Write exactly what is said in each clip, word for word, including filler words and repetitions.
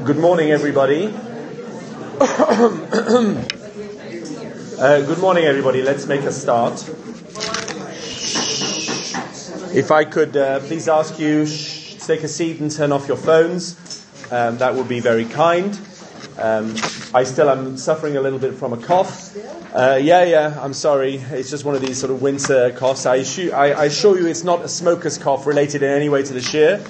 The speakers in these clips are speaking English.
Good morning, everybody. uh, good morning, everybody. Let's make a start. If I could uh, please ask you shh, take a seat and turn off your phones, um, that would be very kind. Um, I still am suffering a little bit from a cough. Uh, yeah, yeah, I'm sorry. It's just one of these sort of winter coughs. I, assu- I, I assure you it's not a smoker's cough related in any way to the shir.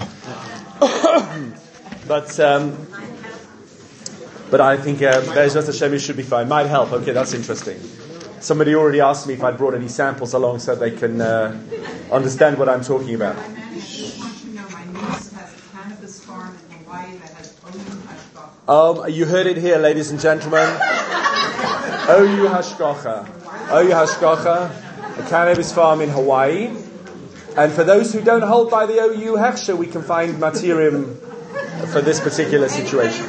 But um, but I think uh, Be'ezras Hashem should be fine. Might help. Okay, that's interesting. Somebody already asked me if I'd brought any samples along so they can uh, understand what I'm talking about. I just want to know, my niece has a cannabis farm in Hawaii that has O U Hashgacha. Um, you heard it here, ladies and gentlemen. O U Hashgacha. O U Hashgacha, a cannabis farm in Hawaii. And for those who don't hold by the O U Hechsher, we can find materium for this particular situation.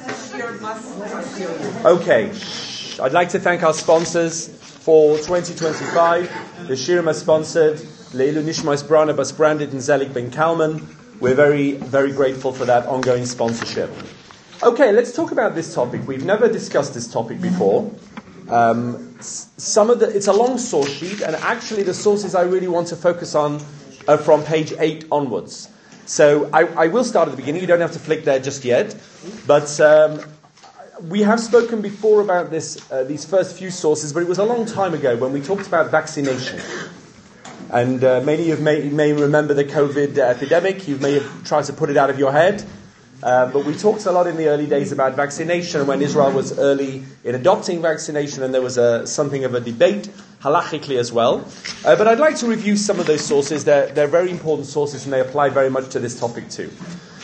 Okay. I'd like to thank our sponsors for twenty twenty-five. The Shirim has sponsored Leilu Nishmais Brana Bas Brandit and Zelik Ben Kalman. We're very, very grateful for that ongoing sponsorship. Okay, let's talk about this topic. We've never discussed this topic before. Um, some of the, it's a long source sheet, and actually the sources I really want to focus on are from page eight onwards. So I, I will start at the beginning. You don't have to flick there just yet. But um, we have spoken before about this, uh, these first few sources, but it was a long time ago when we talked about vaccination. And uh, many of you may, may remember the COVID epidemic. You may have tried to put it out of your head. Uh, but we talked a lot in the early days about vaccination, when Israel was early in adopting vaccination, and there was a, something of a debate, halachically as well. Uh, but I'd like to review some of those sources. They're, they're very important sources, and they apply very much to this topic too.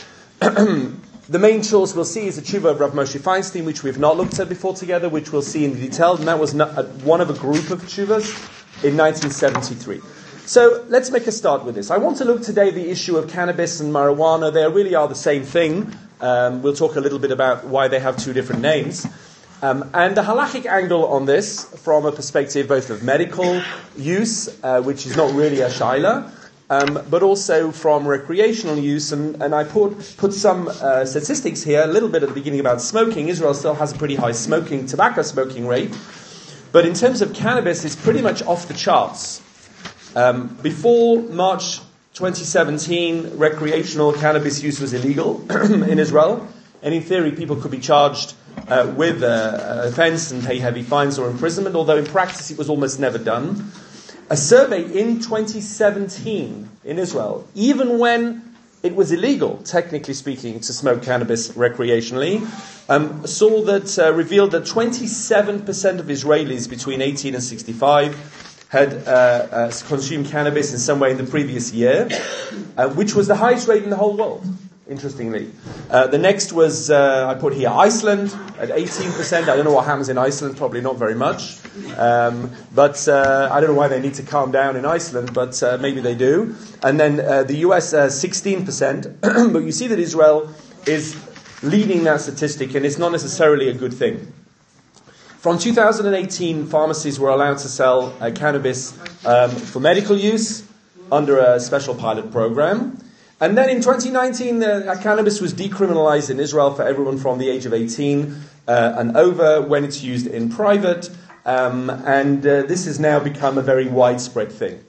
The main source we'll see is the tshuva of Rav Moshe Feinstein, which we've not looked at before together, which we'll see in detail, and that was not, uh, one of a group of tshuvas in nineteen seventy-three. So let's make a start with this. I want to look today at the issue of cannabis and marijuana. They really are the same thing. Um, we'll talk a little bit about why they have two different names. Um, and the halachic angle on this, from a perspective both of medical use, uh, which is not really a shaila, um, but also from recreational use. And, and I put, put some uh, statistics here, a little bit at the beginning about smoking. Israel still has a pretty high smoking, tobacco smoking rate. But in terms of cannabis, it's pretty much off the charts. Um, before March twenty seventeen, recreational cannabis use was illegal in Israel, and in theory people could be charged uh, with uh, an offence and pay heavy fines or imprisonment, although in practice it was almost never done. A survey in twenty seventeen in Israel, even when it was illegal, technically speaking, to smoke cannabis recreationally, um, saw that, uh, revealed that twenty-seven percent of Israelis between eighteen and sixty-five had uh, uh, consumed cannabis in some way in the previous year, uh, which was the highest rate in the whole world, interestingly. Uh, the next was, uh, I put here, Iceland at eighteen percent. I don't know what happens in Iceland, probably not very much. Um, but uh, I don't know why they need to calm down in Iceland, but uh, maybe they do. And then uh, the U S, uh, sixteen percent. But you see that Israel is leading that statistic, and it's not necessarily a good thing. From two thousand eighteen, pharmacies were allowed to sell uh, cannabis um, for medical use under a special pilot program. And then in twenty nineteen, uh, cannabis was decriminalized in Israel for everyone from the age of eighteen uh, and over when it's used in private. Um, and uh, this has now become a very widespread thing.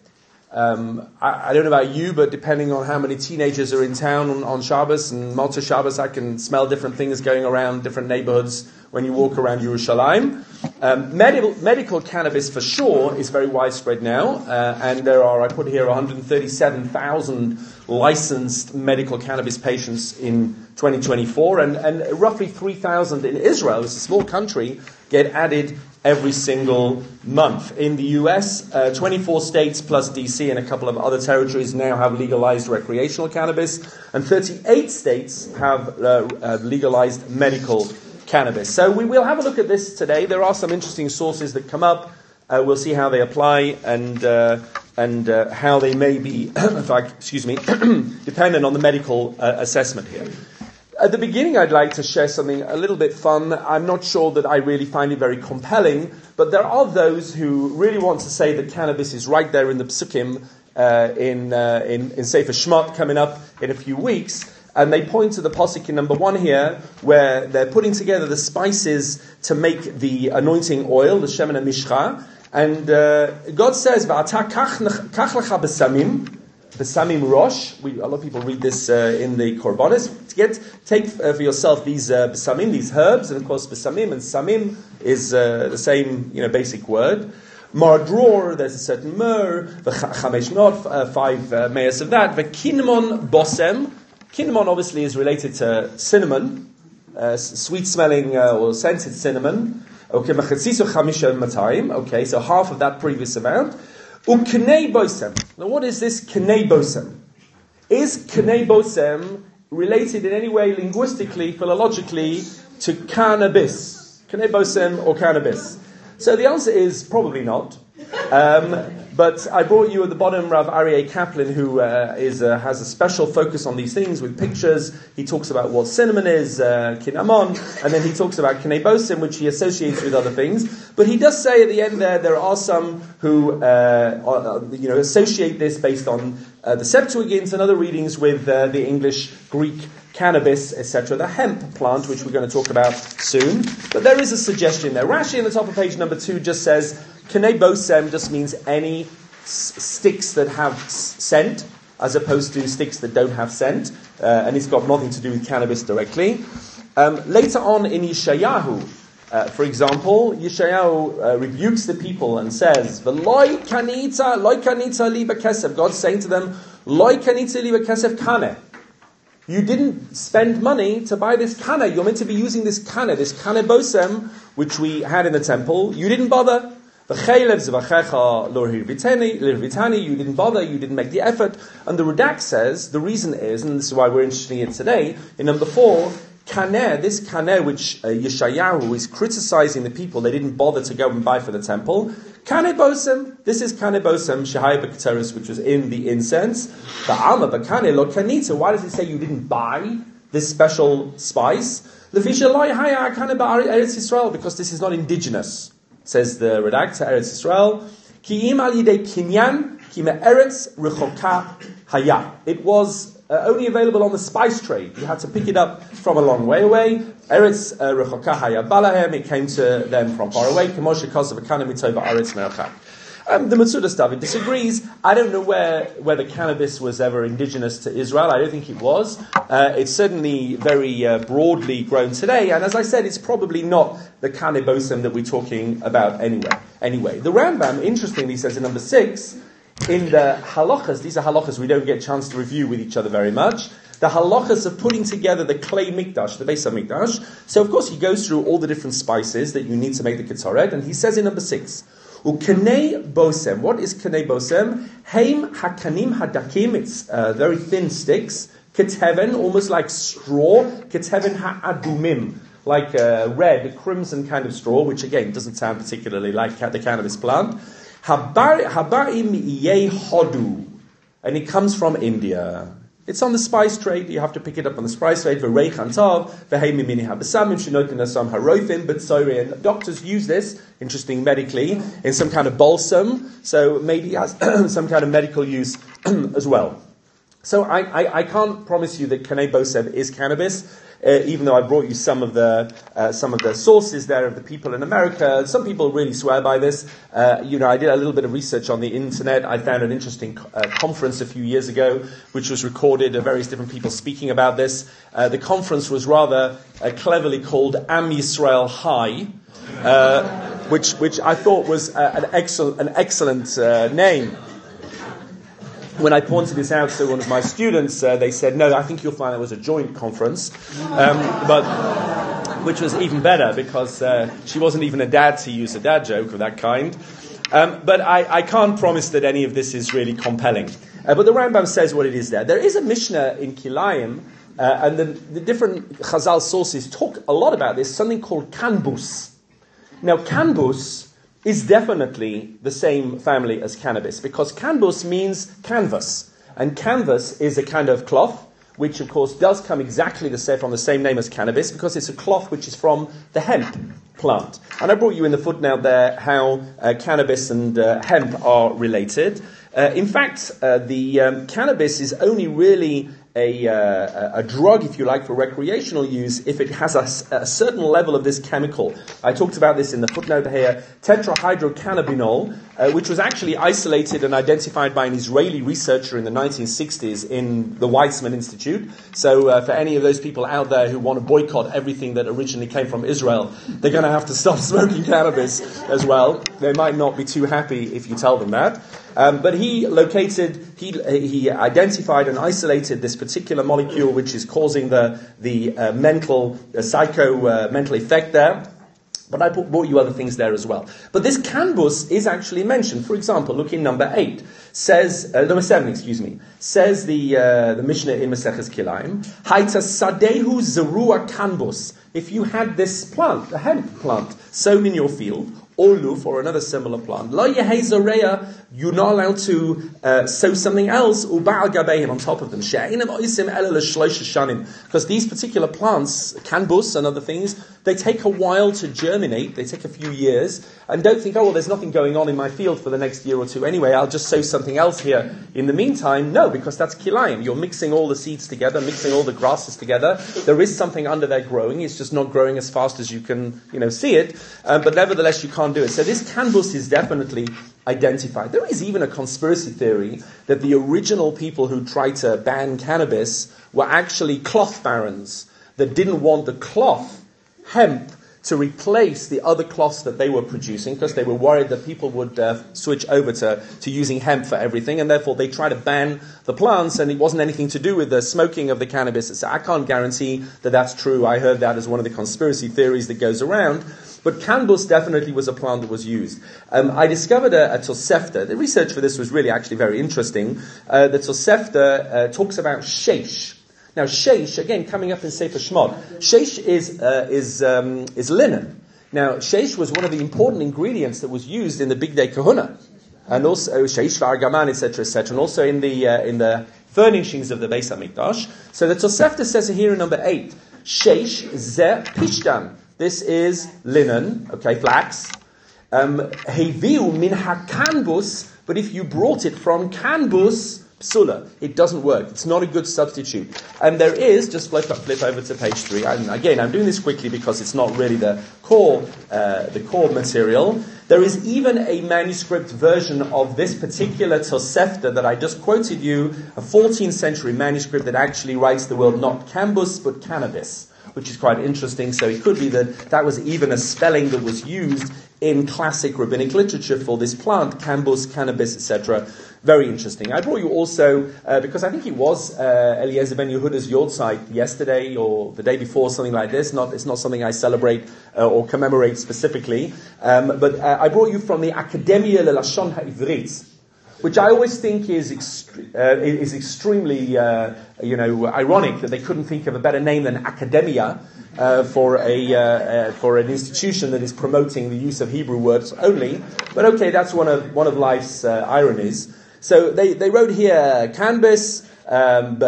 Um, I, I don't know about you, but depending on how many teenagers are in town on, on Shabbos and Motzei Shabbos, I can smell different things going around different neighborhoods when you walk around Yerushalayim. Um, medical, medical cannabis, for sure, is very widespread now, uh, and there are, I put here, one hundred thirty-seven thousand licensed medical cannabis patients in twenty twenty-four, and, and roughly three thousand in Israel, it's a small country, get added every single month. In the U S, uh, twenty-four states plus D C and a couple of other territories now have legalized recreational cannabis, and thirty-eight states have uh, uh, legalized medical cannabis. So we will have a look at this today. There are some interesting sources that come up. Uh, we'll see how they apply and uh, and uh, how they may be, in fact, excuse me, dependent on the medical uh, assessment here. At the beginning, I'd like to share something a little bit fun. I'm not sure that I really find it very compelling, but there are those who really want to say that cannabis is right there in the psukim uh, in, uh, in in Sefer Shemot coming up in a few weeks. and they point to the pasuk in number one here, where they're putting together the spices to make the anointing oil, the shemen mishcha, and uh, God says, "Va'ata kach lecha besamim." Besamim Rosh. We, a lot of people read this uh, in the Korbanos. Get take uh, for yourself these uh, besamim, these herbs, and of course besamim and samim is uh, the same, you know, basic word. Mardror, there's a certain myrrh. V'chamesh not, uh, five uh, mayas of that. V'kinnamon bosem. Kinnamon obviously is related to cinnamon, uh, sweet-smelling uh, or scented cinnamon. Okay, machatziso chamisha matayim. Okay, so half of that previous amount. Uknei bosem. Now, what is this knei bosem? Is knei bosem related in any way linguistically, philologically, to cannabis? Knei bosem or cannabis? So the answer is probably not. Um, but I brought you at the bottom Rav Aryeh Kaplan, who uh, is uh, has a special focus on these things with pictures. He talks about what cinnamon is, uh, kinamon, and then he talks about knei bosem, which he associates with other things. But he does say at the end there, there are some who uh, are, you know, associate this based on uh, the Septuagint and other readings with uh, the English, Greek, cannabis, et cetera, the hemp plant, which we're going to talk about soon. But there is a suggestion there. Rashi in the top of page number two just says, knei bosem just means any s- sticks that have s- scent, as opposed to sticks that don't have scent, uh, and it's got nothing to do with cannabis directly. Um, later on in Yeshayahu, uh, for example, Yeshayahu uh, rebukes the people and says, "V'loi kanita, loi kanita liba kesef." God's saying to them, "Loi kanita liba kesef kaneh." You didn't spend money to buy this kaneh. You're meant to be using this kaneh, this kaneh bosem, which we had in the temple. You didn't bother. You didn't bother, you didn't make the effort. And the Radak says, the reason is, and this is why we're interested in it today, in number four, kaneh, this kaneh which uh, Yeshayahu is criticizing the people, they didn't bother to go and buy for the temple. Kaneh bosem, this is kaneh bosem, shehaya b'keteris, which was in the incense. Ba'alma b'kaneh lo kanita, why does it say you didn't buy this special spice? Because this is not indigenous. Says the Radak to Eretz Yisrael, Ki im al yidei kinyan, ki me Eretz rechoka haya. It was uh, only available on the spice trade. You had to pick it up from a long way away. Eretz rechoka haya balahem. It came to them from far away. Kemoshe kosav akana mitova Eretz ne'achak. Um, the Matsudas David disagrees. I don't know where whether cannabis was ever indigenous to Israel. I don't think it was. Uh, it's certainly very uh, broadly grown today, and as I said, it's probably not the kaneh bosem that we're talking about anyway. Anyway, the Rambam, interestingly, says in number six, in the halachas, these are halachas we don't get a chance to review with each other very much, the halachas of putting together the clay mikdash, the Beis HaMikdash. So, of course, he goes through all the different spices that you need to make the ketzaret, and he says in number six, Uknei bosem. What is knei bosem? Heim hakanim hadakim. It's uh, very thin sticks. Keteven, almost like straw. Keteven ha'adumim, like a red, crimson kind of straw, which again doesn't sound particularly like the cannabis plant. Habarim iye hodu, and it comes from India. It's on the spice trade. You have to pick it up on the spice trade. And doctors use this, interesting medically, in some kind of balsam. So maybe it has some kind of medical use as well. So I, I, I can't promise you that knei bosem is cannabis, uh, even though I brought you some of the uh, some of the sources there of the people in America. Some people really swear by this. Uh, you know, I did a little bit of research on the internet. I found an interesting uh, conference a few years ago, which was recorded of various different people speaking about this. Uh, the conference was rather uh, cleverly called Am Yisrael High, uh, which which I thought was uh, an excellent an excellent uh, name. When I pointed this out to one of my students, uh, they said, no, I think you'll find it was a joint conference, um, but which was even better because uh, she wasn't even a dad to use a dad joke of that kind. Um, but I, I can't promise that any of this is really compelling. Uh, but the Rambam says what it is there. There is a Mishnah in Kilayim, uh, and the, the different Chazal sources talk a lot about this, something called kanbus. Now, kanbus is definitely the same family as cannabis, because canvas means canvas, and canvas is a kind of cloth, which of course does come exactly the same from the same name as cannabis, because it's a cloth which is from the hemp plant. And I brought you in the footnote there how uh, cannabis and uh, hemp are related. Uh, in fact, uh, the um, cannabis is only really a, uh, a drug, if you like, for recreational use if it has a, a certain level of this chemical. I talked about this in the footnote here, tetrahydrocannabinol, uh, which was actually isolated and identified by an Israeli researcher in the nineteen sixties in the Weizmann Institute. So uh, for any of those people out there who want to boycott everything that originally came from Israel, they're going to have to stop smoking cannabis as well. They might not be too happy if you tell them that. Um, but he located, he he identified and isolated this particular molecule which is causing the the uh, mental, uh, psycho uh, mental effect there. But I brought you other things there as well. But this canbus is actually mentioned. For example, look in number eight. Says, uh, number seven, excuse me. Says the uh, the Mishnah in Maseches Kilayim, Haita sadehu zerua canbus. If you had this plant, a hemp plant, sown in your field, or luf, or another similar plant, la yehei zoreya, you're not allowed to uh, sow something else, uba'al gabeihim, on top of them. She'einem oisim ela l'shloisha shanim. Because these particular plants, canbus and other things, they take a while to germinate, they take a few years, and don't think, oh, well, there's nothing going on in my field for the next year or two anyway, I'll just sow something else here in the meantime. No, because that's kilayim. You're mixing all the seeds together, mixing all the grasses together. There is something under there growing, it's just not growing as fast as you can, you know, see it, um, but nevertheless you can't do it. So this canbus is definitely identified. There is even a conspiracy theory that the original people who tried to ban cannabis were actually cloth barons that didn't want the cloth, hemp, to replace the other cloths that they were producing because they were worried that people would uh, switch over to, to using hemp for everything, and therefore they tried to ban the plants, and it wasn't anything to do with the smoking of the cannabis. So I can't guarantee that that's true. I heard that as one of the conspiracy theories that goes around. But canbus definitely was a plant that was used. Um, I discovered a, a Tosefta. The research for this was really actually very interesting. Uh, the Tosefta uh, talks about sheish. Now, sheish, again, coming up in Sefer Shemot, sheish is uh, is um, is linen. Now, sheish was one of the important ingredients that was used in the Big Day Kahuna, and also sheish v'argaman, et cetera, et cetera, and also in the uh, in the furnishings of the Beis Hamikdash. So the Tosefta says here in number eight, sheish ze pishtan. This is linen, okay, flax. Heviu min hakanbus, but if you brought it from canbus, psula, it doesn't work. It's not a good substitute. And there is, just flip, flip over to page three. And again, I'm doing this quickly because it's not really the core, uh, the core material. There is even a manuscript version of this particular Tosefta that I just quoted you, a fourteenth century manuscript that actually writes the word not canbus, but cannabis, which is quite interesting. So it could be that that was even a spelling that was used in classic rabbinic literature for this plant, canbus, cannabis, et cetera. Very interesting. I brought you also, uh, because I think it was uh, Eliezer ben Yehuda's Yortzeit yesterday or the day before, something like this. Not, it's not something I celebrate uh, or commemorate specifically. Um, but uh, I brought you from the Academia Lelashon HaIvrit, which I always think is extre- uh, is extremely, uh, you know, ironic that they couldn't think of a better name than Academia uh, for a uh, uh, for an institution that is promoting the use of Hebrew words only. But okay, that's one of one of life's uh, ironies. So they, they wrote here canbis, um,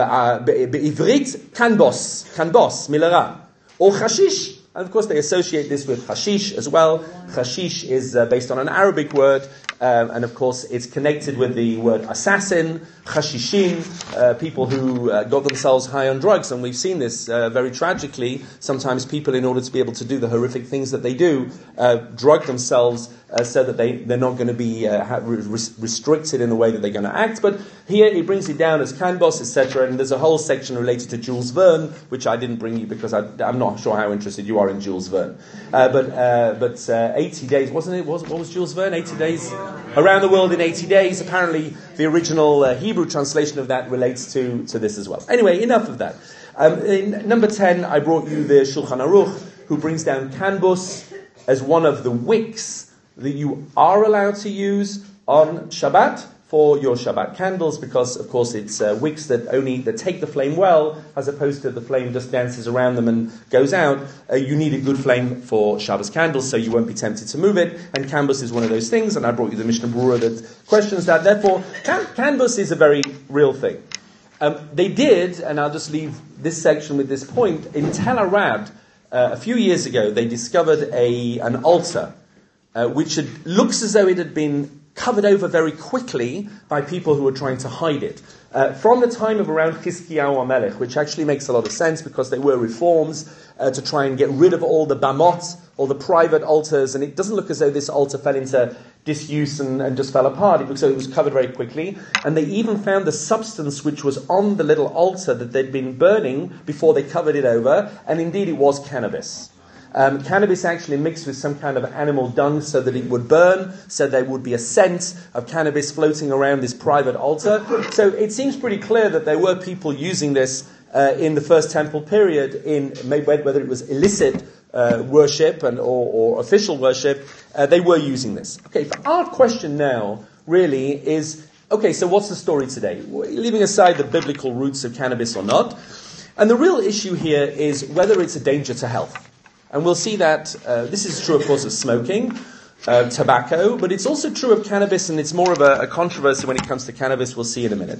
be'ivrit canbos, canbos milara, or chashish. And of course they associate this with hashish as well. Hashish is uh, based on an Arabic word, um, and of course it's connected with the word assassin, chashishin, uh, people who uh, got themselves high on drugs. And we've seen this uh, very tragically. Sometimes people, in order to be able to do the horrific things that they do, uh, drug themselves Uh, so that they, they're not going to be uh, res- restricted in the way that they're going to act. But here he brings it down as canbos, et cetera. And there's a whole section related to Jules Verne, which I didn't bring you because I, I'm not sure how interested you are in Jules Verne. Uh, but uh, but uh, eighty days, wasn't it? Was, what was Jules Verne? eighty days? Around the World in eighty days. Apparently the original uh, Hebrew translation of that relates to, to this as well. Anyway, enough of that. Um, in number ten, I brought you the Shulchan Aruch, who brings down canbus as one of the wicks that you are allowed to use on Shabbat for your Shabbat candles, because of course it's uh, wicks that only that take the flame well, as opposed to the flame just dances around them and goes out. Uh, you need a good flame for Shabbos candles, so you won't be tempted to move it. And canbus is one of those things, and I brought you the Mishnah Berurah that questions that. Therefore, can- canbus is a very real thing. Um, they did, and I'll just leave this section with this point. In Tel Arad, uh, a few years ago, they discovered a an altar. Uh, which had, looks as though it had been covered over very quickly by people who were trying to hide it. Uh, from the time of around Chizkiyahu HaMelech, which actually makes a lot of sense because there were reforms uh, to try and get rid of all the bamot, all the private altars, and it doesn't look as though this altar fell into disuse and, and just fell apart. It looks as though it was covered very quickly, and they even found the substance which was on the little altar that they'd been burning before they covered it over, and indeed it was cannabis. Um, cannabis actually mixed with some kind of animal dung so that it would burn, so there would be a scent of cannabis floating around this private altar. So it seems pretty clear that there were people using this uh, in the First Temple period, in whether it was illicit uh, worship and or, or official worship, uh, they were using this. Okay, but our question now really is, okay, so what's the story today? Leaving aside the biblical roots of cannabis or not, and the real issue here is whether it's a danger to health. And we'll see that uh, this is true, of course, of smoking, uh, tobacco, but it's also true of cannabis, and it's more of a, a controversy when it comes to cannabis. We'll see in a minute.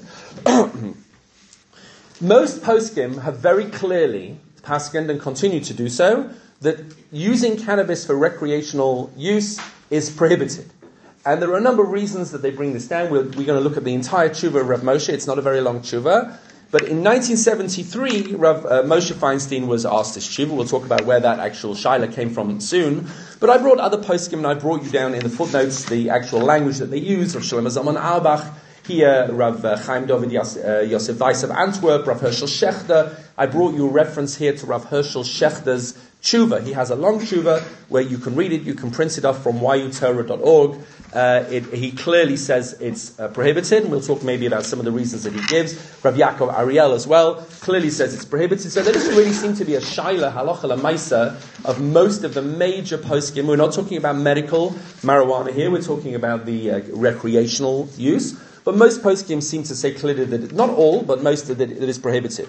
Most poskim have very clearly paskened and continue to do so that using cannabis for recreational use is prohibited. And there are a number of reasons that they bring this down. We're, we're going to look at the entire tshuva of Rav Moshe. It's not a very long tshuva. But in nineteen seventy-three, Rav uh, Moshe Feinstein was asked this tshuva. We'll talk about where that actual shaila came from soon. But I brought other poskim, and I brought you down in the footnotes the actual language that they use. Rav Shlomo Zalman Auerbach, here Rav uh, Chaim David Yos, uh, Yosef Weiss of Antwerp, Rav Herschel Schechter. I brought you a reference here to Rav Herschel Schechter's tshuva. He has a long tshuva where you can read it, you can print it off from y u torah dot org. Uh, it, he clearly says it's uh, prohibited, and we'll talk maybe about some of the reasons that he gives. Rav Yaakov Ariel as well clearly says it's prohibited. So there doesn't really seem to be a shaila, halacha lemaisa, of most of the major poskim. We're not talking about medical marijuana here, we're talking about the uh, recreational use. But most poskim seem to say clearly that, it, not all, but most of it, it is prohibited.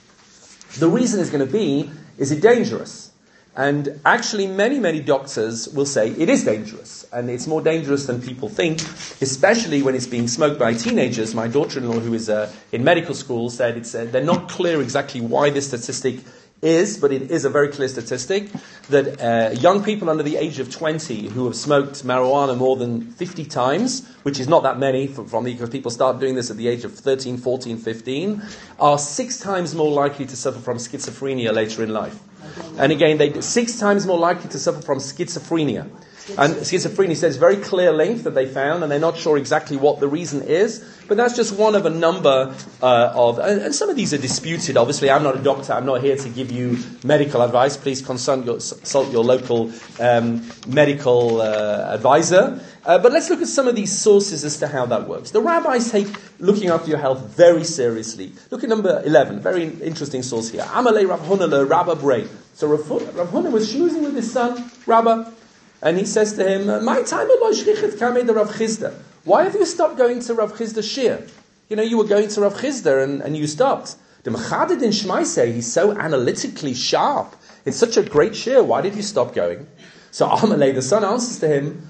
The reason is going to be, is it dangerous? And actually, many, many doctors will say it is dangerous. And it's more dangerous than people think, especially when it's being smoked by teenagers. My daughter-in-law, who is uh, in medical school, said it's uh, they're not clear exactly why this statistic is, but it is a very clear statistic, that uh, young people under the age of twenty who have smoked marijuana more than fifty times, which is not that many from, from the, because people start doing this at the age of thirteen, fourteen, fifteen, are six times more likely to suffer from schizophrenia later in life. And again, they six times more likely to suffer from schizophrenia. And schizophrenia says very clear link that they found, and they're not sure exactly what the reason is, but that's just one of a number uh, of, and, and some of these are disputed. Obviously, I'm not a doctor, I'm not here to give you medical advice. Please consult your, consult your local um, medical uh, advisor. Uh, but let's look at some of these sources as to how that works. The rabbis take looking after your health very seriously. Look at number eleven, very interesting source here. Amalei Rav Huna le Rabba Brei. So Rav Huna was schmoozing with his son, Rabba, and he says to him, "My time the Rav Chizda. Why have you stopped going to Rav Chizda shir? You know, you were going to Rav Chizda and, and you stopped. The Mechaded in Shmaisei, he's so analytically sharp. It's such a great shir. Why did you stop going?" So Amalei, the son, answers to him,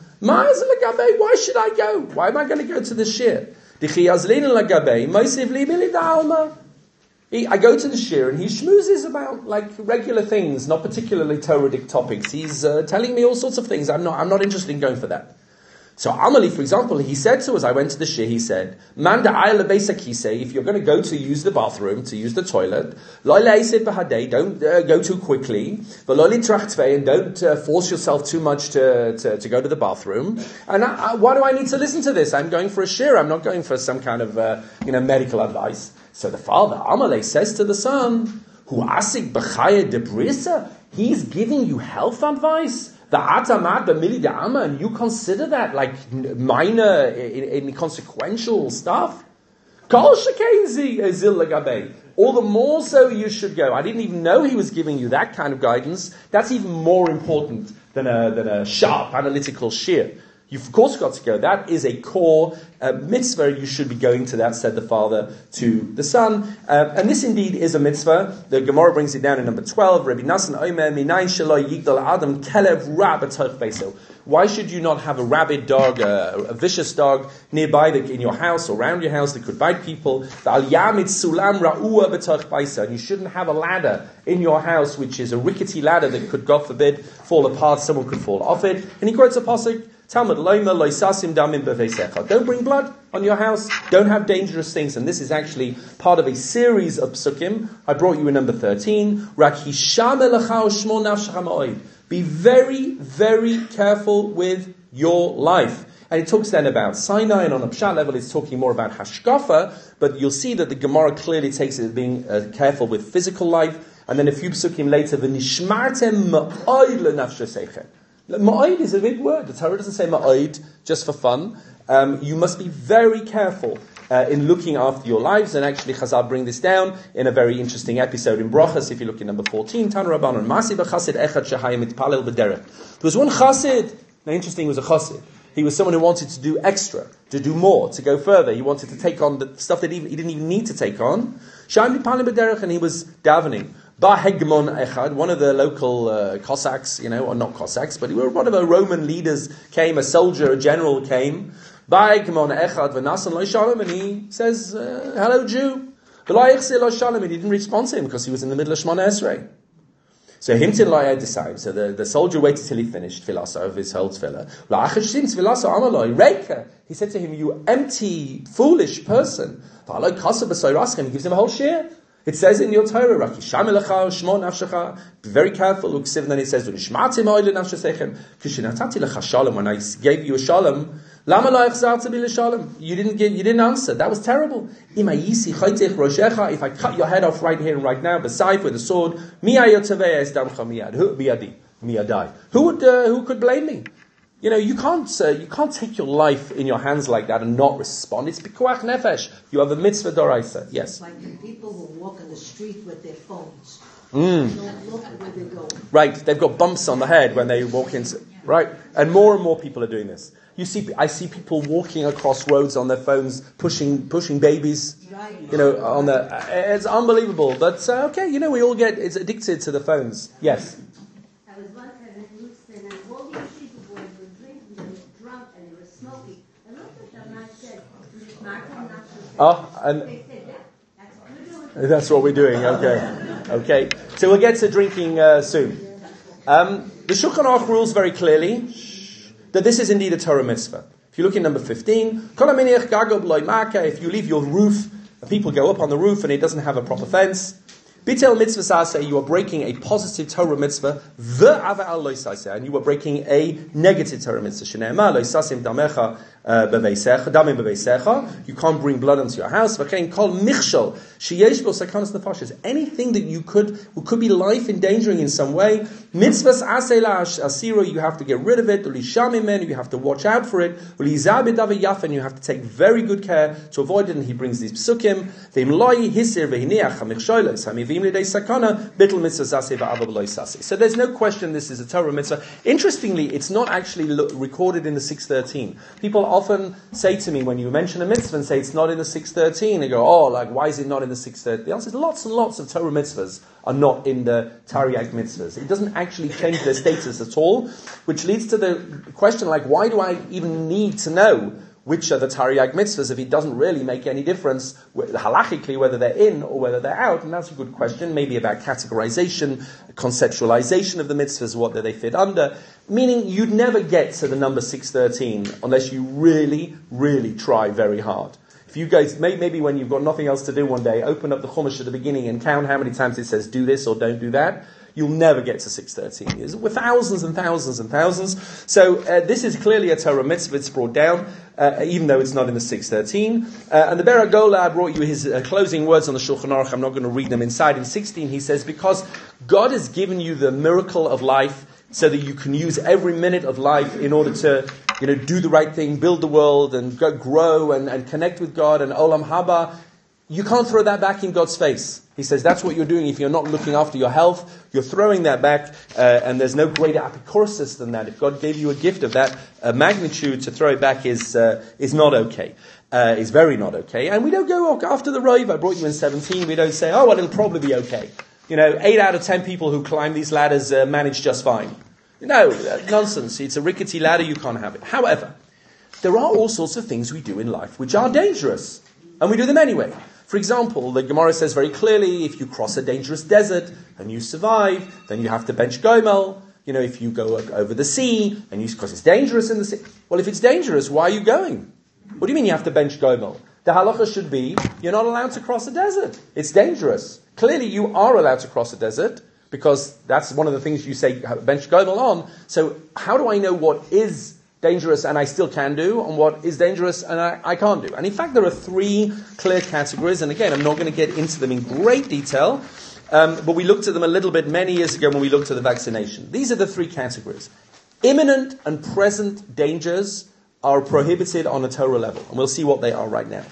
"Why should I go? Why am I going to go to the shir? I go to the shir and he schmoozes about like regular things, not particularly Toradic topics. He's uh, telling me all sorts of things. I'm not. I'm not interested in going for that." So Amali, for example, he said to us, I went to the shir, he said, "Man da'ayla beisakise, if you're going to go to use the bathroom, to use the toilet, don't uh, go too quickly, and don't uh, force yourself too much to, to, to go to the bathroom. And I, I, why do I need to listen to this? I'm going for a shir, I'm not going for some kind of uh, you know medical advice." So the father, Amalei, says to the son, "Hu asik b'chaya de brisa, he's giving you health advice? The atamad b'mili da'ama, and you consider that like minor, inconsequential stuff? Kol shekein zil lagabei. All the more so you should go." I didn't even know he was giving you that kind of guidance. That's even more important than a, than a sharp analytical shir. You've of course got to go. That is a core uh, mitzvah. You should be going to that, said the father to the son. Uh, and this indeed is a mitzvah. The Gemara brings it down in number twelve. Rabbi Nassan Omer, Minayin shelo yigdal adam kelev ra b'toch beiso. Why should you not have a rabid dog, a, a vicious dog, nearby the, in your house or around your house that could bite people? And you shouldn't have a ladder in your house, which is a rickety ladder that could, God forbid, fall apart. Someone could fall off it. And he quotes a pasuk, Talmud loima loisasim damim beveisecha. Don't bring blood on your house. Don't have dangerous things. And this is actually part of a series of psukim. I brought you in number thirteen. Rak hisham elecha u'shmor nafshecha ma'od. Be very, very careful with your life. And it talks then about Sinai, and on a pshat level it's talking more about hashkafa, but you'll see that the Gemara clearly takes it as being uh, careful with physical life. And then a few psukim later, v'nishmartem ma'od lenafshesechem. Ma'od is a big word. The Torah doesn't say ma'od just for fun. Um, you must be very careful uh, in looking after your lives. And actually, Chazal bring this down in a very interesting episode in Brachas. If you look at number fourteen, Tan Rabbanon, Masi b'chasid echad shehayim mitpalel b'derech. There was one chassid. Now, interesting, he was a chassid. He was someone who wanted to do extra, to do more, to go further. He wanted to take on the stuff that he, he didn't even need to take on. Shehayim mitpalel b'derech, and he was davening. Ba Hegmon Echad, one of the local uh, Cossacks, you know, or not Cossacks, but one of the Roman leaders came, a soldier, a general came. Ba Hegmon Echad v'nasan lo shalom, and he says, uh, hello Jew. V'lo yichse lo shalom, and he didn't respond to him because he was in the middle of Shmona Esrei. So him till I decided. So the, the soldier waited till he finished Tfilah of his whole Tfilah. He said to him, you empty, foolish person. He gives him a whole share. It says in your Torah, be very careful. And then it says, when I gave you a shalom, you didn't give, you didn't answer. That was terrible. If I cut your head off right here and right now, beside with a sword, who would uh, who could blame me? You know, you can't uh, you can't take your life in your hands like that and not respond. It's pikuach nefesh. You have a mitzvah doraisa. Yes. Like the people who walk on the street with their phones. Mm. They don't look where they go. Right. They've got bumps on the head when they walk into. Right. And more and more people are doing this. You see, I see people walking across roads on their phones, pushing pushing babies. Right. You know, on the. It's unbelievable. But uh, okay, you know, we all get it's addicted to the phones. Yes. Oh, and that's what we're doing. Okay, okay. So we'll get to drinking uh, soon. Um, the Shulchan Aruch rules very clearly that this is indeed a Torah mitzvah. If you look in number fifteen, if you leave your roof, and people go up on the roof and it doesn't have a proper fence, Bitel mitzvah saseh, you are breaking a positive Torah mitzvah, ve'ava'al lo saseh, and you are breaking a negative Torah mitzvah. Shneimah lo sasim damecha beveisecha, damim beveisecha. You can't bring blood into your house. V'chein kol michshol sheyesh bo sakanas nefashos. Anything that you could, could be life endangering in some way. Mitzvahs aseh la asiro, you have to get rid of it. Ulisham imen, you have to watch out for it. Ulizah b'davei yafen, you have to take very good care to avoid it. And he brings these psukim. Ve'im lo hisir ve'hineach hamichsholos hamiv. So there's no question this is a Torah mitzvah. Interestingly, it's not actually lo- recorded in the six thirteen. People often say to me when you mention a mitzvah and say it's not in the six thirteen, they go, oh, like, why is it not in the six thirteen? The answer is lots and lots of Torah mitzvahs are not in the Tariag mitzvahs. It doesn't actually change their status at all, which leads to the question, like, why do I even need to know which are the Tariag mitzvahs if it doesn't really make any difference halachically whether they're in or whether they're out? And that's a good question, maybe about categorization, conceptualization of the mitzvahs, what do they fit under? Meaning you'd never get to the number six thirteen unless you really, really try very hard. If you guys, maybe when you've got nothing else to do one day, open up the Chumash at the beginning and count how many times it says do this or don't do that. You'll never get to six thirteen. With thousands and thousands and thousands. So uh, this is clearly a Torah mitzvah. It's brought down, uh, even though it's not in the six thirteen. Uh, and the Ber HaGola brought you his uh, closing words on the Shulchan Aruch. I'm not going to read them inside. In sixteen, he says, because God has given you the miracle of life so that you can use every minute of life in order to, you know, do the right thing, build the world, and go, grow and, and connect with God and Olam Haba. You can't throw that back in God's face. He says that's what you're doing if you're not looking after your health. You're throwing that back, uh, and there's no greater apicorsis than that. If God gave you a gift of that uh, magnitude, to throw it back is uh, is not okay. Uh, is very not okay. And we don't go after the rove. I brought you in seventeen. We don't say, oh, well, it'll probably be okay. You know, eight out of ten people who climb these ladders uh, manage just fine. No, uh, nonsense. It's a rickety ladder. You can't have it. However, there are all sorts of things we do in life which are dangerous, and we do them anyway. For example, the Gemara says very clearly, if you cross a dangerous desert and you survive, then you have to bench gomel. You you know, if you go over the sea, and you, because it's dangerous in the sea. Well, if it's dangerous, why are you going? What do you mean you have to bench gomel? The halacha should be, you're not allowed to cross a desert. It's dangerous. Clearly you are allowed to cross a desert, because that's one of the things you say bench gomel on. So how do I know what is dangerous and I still can do, and what is dangerous and I, I can't do? And in fact, there are three clear categories, and again, I'm not going to get into them in great detail, um, but we looked at them a little bit many years ago when we looked at the vaccination. These are the three categories. Imminent and present dangers are prohibited on a Torah level, and we'll see what they are right now.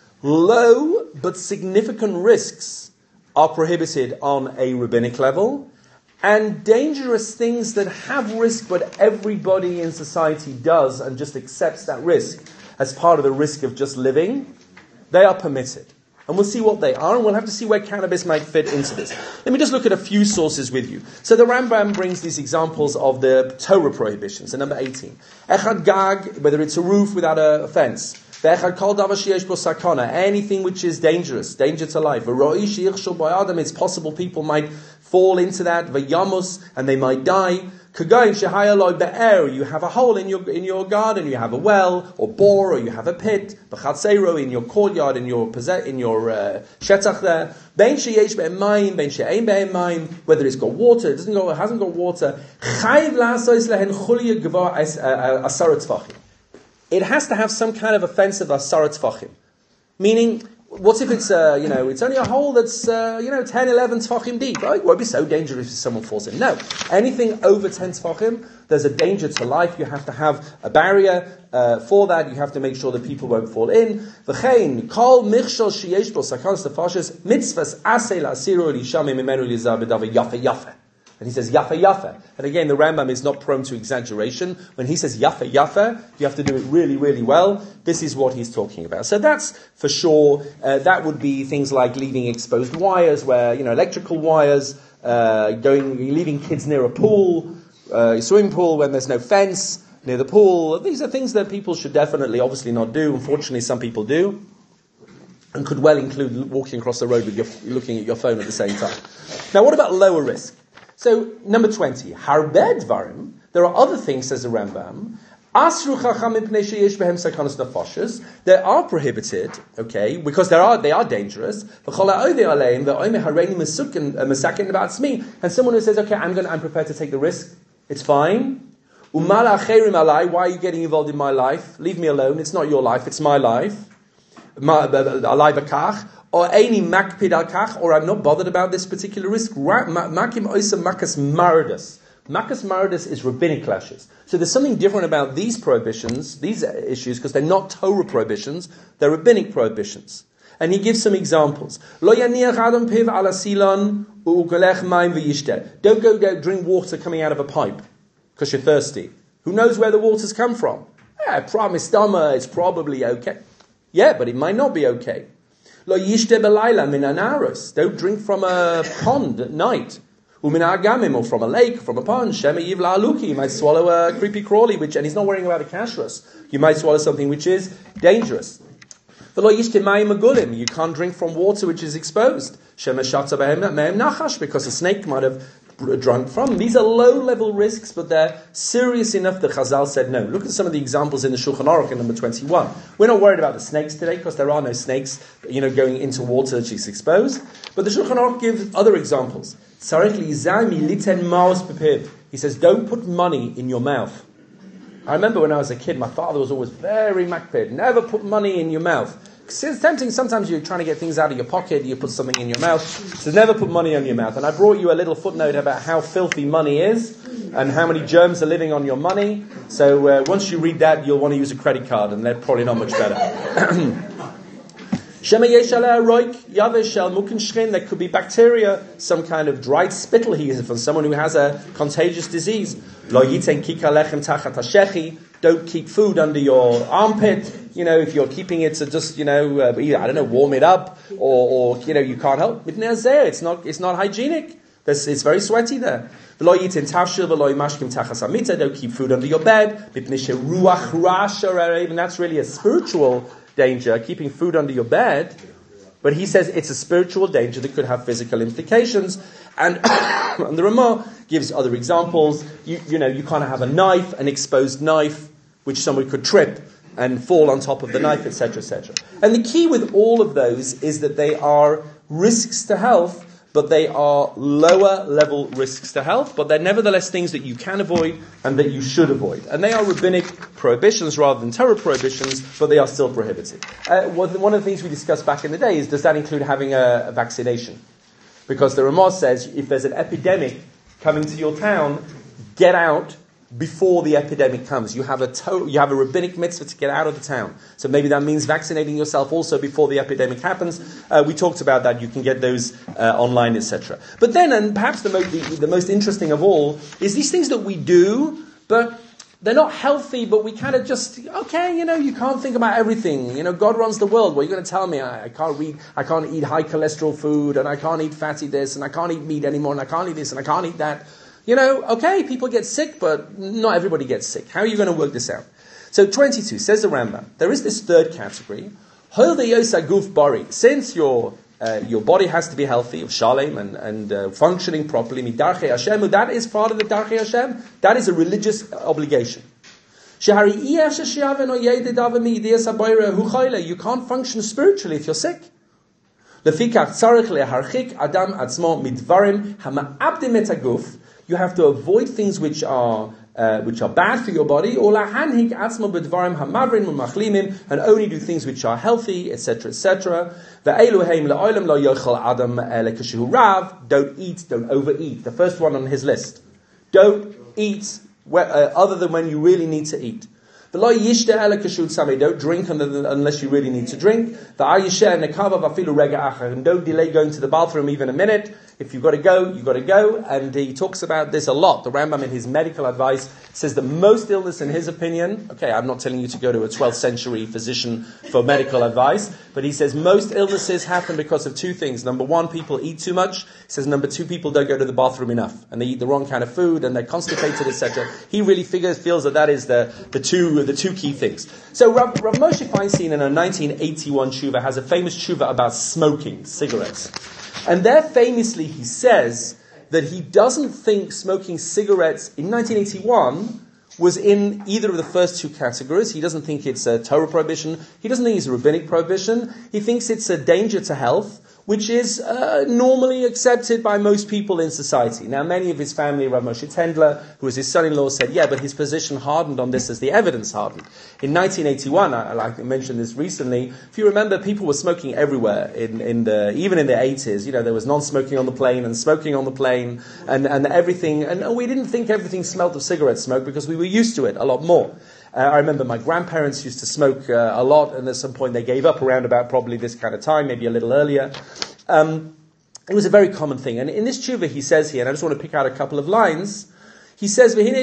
Low but significant risks are prohibited on a rabbinic level, and dangerous things that have risk but everybody in society does and just accepts that risk as part of the risk of just living, they are permitted. And we'll see what they are, and we'll have to see where cannabis might fit into this. Let me just look at a few sources with you. So the Rambam brings these examples of the Torah prohibitions. So number eighteen. Echad gag, whether it's a roof without a fence. Echad kol davar sheyesh bo sakana, anything which is dangerous, danger to life. V'roi sheyichshol bo adam, it's possible people might fall into that. V'yamus, and they might die. Kagoin shehayaloi be'er, you have a hole in your in your garden, you have a well or bore, or you have a pit. B'chatzeiro, in your courtyard, in your in your uh, shetach there. Ben sheyesh be'emayim, ben she'ein be'emayim, whether it's got water, it doesn't go, it hasn't got water. Chayiv la'asos lehen chulya gvar asara tfachim. It has to have some kind of offensive asara tfachim, meaning. What if it's, uh, you know, it's only a hole that's, uh, you know, ten, eleven tfachim deep? Right? It won't be so dangerous if someone falls in. No. Anything over ten tfachim, there's a danger to life. You have to have a barrier uh, for that. You have to make sure that people won't fall in. V'chein, kol michshol sheyesh bo sakanas nefashos, mitzvahs aseh la'asiru lishamim imenu lizar b'davar yafa yafa. And he says yafa yafa. And again, the Rambam is not prone to exaggeration. When he says yafa yafa, you have to do it really, really well. This is what he's talking about. So that's for sure. Uh, that would be things like leaving exposed wires, where, you know, electrical wires, uh, going, leaving kids near a pool, uh, swimming pool when there's no fence near the pool. These are things that people should definitely, obviously not do. Unfortunately, some people do. And could well include walking across the road with your, looking at your phone at the same time. Now, what about lower risk? So, number twenty, Harbed Dvarim, there are other things, says the Rambam, Asru chacham mipnei sheyesh behem sakanas nefashos, they are prohibited, okay, because they are, they are dangerous, and someone who says, okay, I'm going, I'm prepared to take the risk, it's fine. Umala acherim alai, why are you getting involved in my life? Leave me alone, it's not your life, it's my life. Alai v'kach. Or any makpid al kach, or I'm not bothered about this particular risk. Makim oisa makas maradas. Makas maradas is rabbinic clashes. So there's something different about these prohibitions, these issues, because they're not Torah prohibitions, they're rabbinic prohibitions. And he gives some examples. Lo yaniach adam piv ala silon u'ukolech mayim v'yishteh. Don't go go drink water coming out of a pipe because you're thirsty. Who knows where the water's come from? Yeah, promise stomach, it's probably okay. Yeah, but it might not be okay. Lo yishte belayla min anaros. Don't drink from a pond at night. Umin agamim, or from a lake, from a pond. Shema yivla aluki. You might swallow a creepy crawly, which, and he's not worrying about a kashrus. You might swallow something which is dangerous. V'lo yishte mayim magulim. You can't drink from water which is exposed. Shema shata behem mehem nachash, because a snake might have drunk from. These are low-level risks, but they're serious enough that Chazal said no. Look at some of the examples in the Shulchan Aruch in number twenty-one. We're not worried about the snakes today because there are no snakes, you know, going into water that is exposed. But the Shulchan Aruch gives other examples. He says, don't put money in your mouth. I remember when I was a kid, my father was always very makpid. Never put money in your mouth. It's tempting, sometimes you're trying to get things out of your pocket, you put something in your mouth. So never put money in your mouth. And I brought you a little footnote about how filthy money is and how many germs are living on your money. So uh, once you read that, you'll want to use a credit card, and they're probably not much better. There could be bacteria, some kind of dried spittle here from someone who has a contagious disease. Don't keep food under your armpit. You know, if you're keeping it to just, you know, uh, either, I don't know, warm it up, or, or you know, you can't help. It's not, it's not hygienic. There's, it's very sweaty there. Don't keep food under your bed. Even that's really a spiritual danger, keeping food under your bed. But he says it's a spiritual danger that could have physical implications. And, and the Ramah gives other examples. You, you know, you kind of have a knife, an exposed knife, which somebody could trip and fall on top of the knife, et cetera, et cetera. And the key with all of those is that they are risks to health, but they are lower level risks to health, but they're nevertheless things that you can avoid and that you should avoid. And they are rabbinic prohibitions rather than Torah prohibitions, but they are still prohibited. Uh, one of the things we discussed back in the day is, does that include having a, a vaccination? Because the Ramah says, if there's an epidemic coming to your town, get out before the epidemic comes. You have a to- you have a rabbinic mitzvah to get out of the town. So maybe that means vaccinating yourself also before the epidemic happens. Uh, we talked about that. You can get those uh, online, et cetera. But then, and perhaps the, mo- the, the most interesting of all, is these things that we do, but they're not healthy, but we kind of just, okay, you know, you can't think about everything. You know, God runs the world. What are you going to tell me? I, I can't read, I can't eat high cholesterol food, and I can't eat fatty this, and I can't eat meat anymore, and I can't eat this, and I can't eat that. You know, okay, people get sick, but not everybody gets sick. How are you going to work this out? So twenty-two, says the Rambam, there is this third category. Since your uh, your body has to be healthy, of shalem, and, and uh, functioning properly, midarchei Hashem, that is part of the darchei Hashem, that is a religious obligation. You can't function spiritually if you're sick. You have to avoid things which are uh, which are bad for your body, and only do things which are healthy, et cetera, et cetera. Don't eat, don't overeat. The first one on his list. Don't eat where, uh, other than when you really need to eat. Don't drink unless you really need to drink. And don't delay going to the bathroom even a minute. If you've got to go, you've got to go. And he talks about this a lot. The Rambam in his medical advice says that most illness, in his opinion, okay, I'm not telling you to go to a twelfth century physician for medical advice, but he says most illnesses happen because of two things. Number one, people eat too much. He says number two, people don't go to the bathroom enough, and they eat the wrong kind of food, and they're constipated, et cetera. He really figures, feels that that is the, the two the two key things. So Rav, Rav Moshe Feinstein in a nineteen eighty-one tshuva has a famous tshuva about smoking cigarettes. And there famously he says that he doesn't think smoking cigarettes in nineteen eighty-one was in either of the first two categories. He doesn't think it's a Torah prohibition. He doesn't think it's a rabbinic prohibition. He thinks it's a danger to health, which is uh, normally accepted by most people in society. Now, many of his family, Rav Moshe Tendler, who was his son-in-law, said, yeah, but his position hardened on this as the evidence hardened. In nineteen eighty-one, I, I mentioned this recently, if you remember, people were smoking everywhere, in, in the, even in the eighties. You know, there was non-smoking on the plane and smoking on the plane and, and everything. And we didn't think everything smelled of cigarette smoke because we were used to it a lot more. Uh, I remember my grandparents used to smoke uh, a lot, and at some point they gave up around about probably this kind of time, maybe a little earlier. Um, it was a very common thing. And in this tshuva he says here, and I just want to pick out a couple of lines, he says, he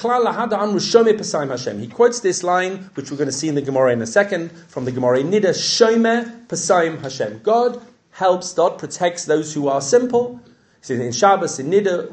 quotes this line, which we're going to see in the Gemara in a second, from the Gemara Nida, Shomer Pasayim Hashem. God helps, God protects those who are simple. He says in Shabbos, in Nida,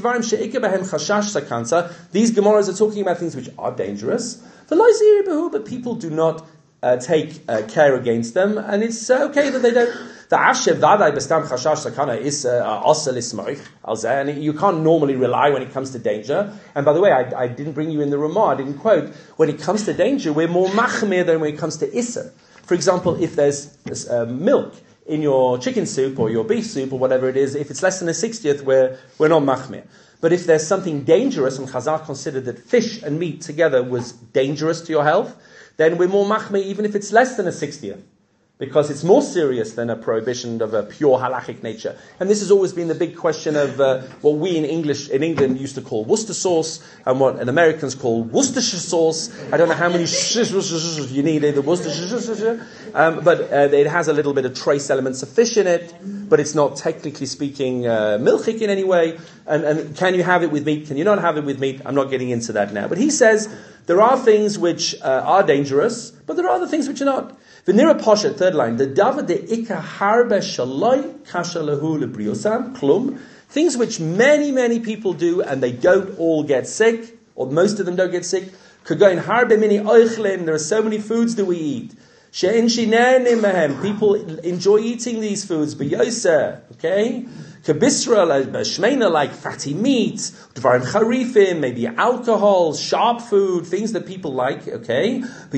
these Gemaras are talking about things which are dangerous, but people do not uh, take uh, care against them, and it's uh, okay that they don't. The Ashev Vadai Bestam Chashash Sakana is Asal Ismoich, and you can't normally rely when it comes to danger. And by the way, I, I didn't bring you in the Ramah, I didn't quote. When it comes to danger, we're more machmir than when it comes to Issa. For example, if there's uh, milk in your chicken soup or your beef soup or whatever it is, if it's less than a sixtieth, we're, we're not machmir. But if there's something dangerous, and Chazal considered that fish and meat together was dangerous to your health, then we're more machmir even if it's less than a sixtieth. Because it's more serious than a prohibition of a pure halachic nature. And this has always been the big question of uh, what we in English, in England used to call Worcester sauce, and what an Americans call Worcestershire sauce. I don't know how many sh- you need in the Worcestershire, um, but uh, it has a little bit of trace elements of fish in it, but it's not technically speaking uh, milchik in any way. And, and can you have it with meat? Can you not have it with meat? I'm not getting into that now. But he says there are things which uh, are dangerous, but there are other things which are not. V'nira Pasha, third line, the David de Ika Harbe Shaloi Kasha Lahu Lebriosam Klum, things which many, many people do and they don't all get sick, or most of them don't get sick. Kagoin Harbe Mini Oichlin, there are so many foods that we eat. She'en Shinen Mehem, people enjoy eating these foods, but Yoser, okay? Kabisra, shmeina, like fatty meat, dvarim charifim, maybe alcohol, sharp food, things that people like, okay? But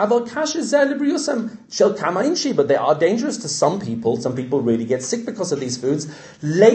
they are dangerous to some people. Some people really get sick because of these foods. There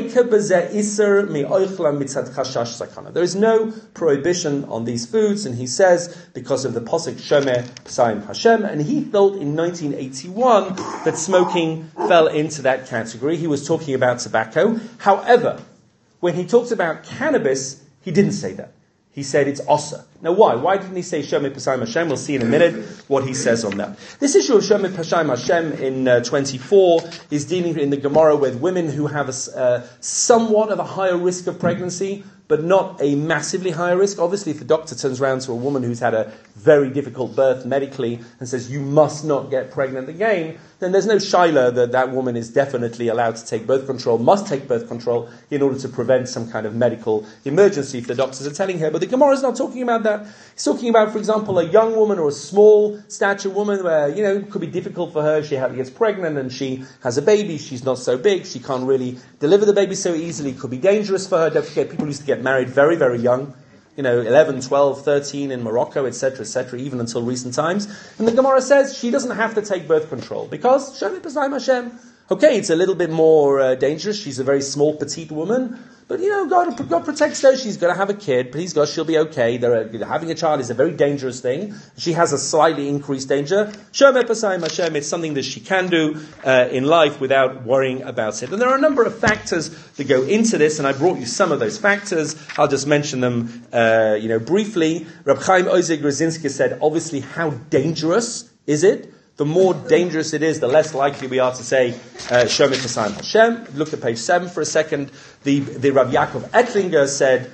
is no prohibition on these foods, and he says, because of the Posek Shomer Pesayim Hashem, and he felt in nineteen eighty-one that smoking fell into that category. He was talking about tobacco. However, when he talked about cannabis, he didn't say that. He said it's osa. Now why? Why didn't he say Shomer Pesayim Hashem? We'll see in a minute what he says on that. This issue of Shomer Pesayim Hashem in uh, twenty-four is dealing in the Gemara with women who have a, uh, somewhat of a higher risk of pregnancy, but not a massively higher risk. Obviously, if the doctor turns around to a woman who's had a very difficult birth medically and says, you must not get pregnant again, then there's no shaila that that woman is definitely allowed to take birth control, must take birth control in order to prevent some kind of medical emergency if the doctors are telling her. But the Gemara is not talking about that. It's talking about, for example, a young woman or a small stature woman where, you know, it could be difficult for her. She gets pregnant and she has a baby. She's not so big. She can't really deliver the baby so easily. It could be dangerous for her. Don't forget, people used to get married very, very young. You know, eleven, twelve, thirteen in Morocco, et cetera, et cetera, even until recent times. And the Gemara says she doesn't have to take birth control because Shomer Pesayim Hashem. Okay, it's a little bit more uh, dangerous. She's a very small, petite woman. But, you know, God, God protects her. She's going to have a kid. Please, God, she'll be okay. They're, uh, having a child is a very dangerous thing. She has a slightly increased danger. Shomer Pesayim Hashem, it's something that she can do uh, in life without worrying about it. And there are a number of factors that go into this, and I brought you some of those factors. I'll just mention them, uh, you know, briefly. Reb Chaim Ozer Grzinski said, obviously, how dangerous is it? The more dangerous it is, the less likely we are to say uh, Shomer Pesayim Hashem. Look at page seven for a second. The, the Rav Yaakov Ettlinger said,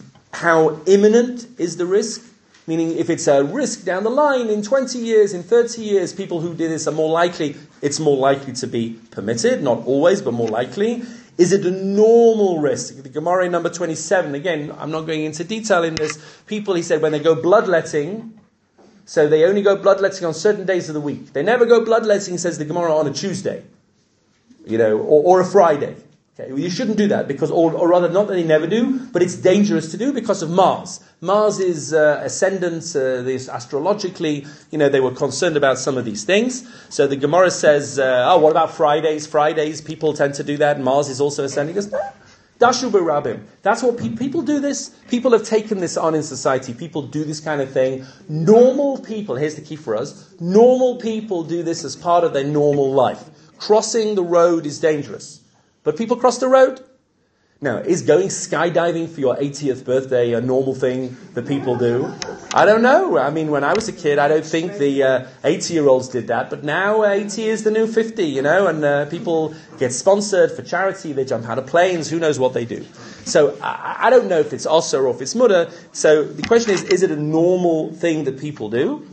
how imminent is the risk? Meaning, if it's a risk down the line, in twenty years, in thirty years, people who do this are more likely, it's more likely to be permitted. Not always, but more likely. Is it a normal risk? The Gemara number twenty-seven, again, I'm not going into detail in this. People, he said, when they go bloodletting, so they only go bloodletting on certain days of the week. They never go bloodletting, says the Gemara, on a Tuesday, you know, or, or a Friday. Okay, well, you shouldn't do that because, or, or rather, not that they never do, but it's dangerous to do because of Mars. Mars is uh, ascendant. Uh, this astrologically, you know, they were concerned about some of these things. So the Gemara says, uh, "Oh, what about Fridays? Fridays, people tend to do that. Mars is also ascending." He goes, no. Dashu b'rabim. That's what pe- people do this. People have taken this on in society. People do this kind of thing. Normal people, here's the key for us, normal people do this as part of their normal life. Crossing the road is dangerous. But people cross the road. Now, is going skydiving for your eightieth birthday a normal thing that people do? I don't know. I mean, when I was a kid, I don't think the uh, eighty-year-olds did that. But now eighty is the new fifty, you know, and uh, people get sponsored for charity. They jump out of planes. Who knows what they do? So I, I don't know if it's Osa or if it's Mutter. So the question is, is it a normal thing that people do?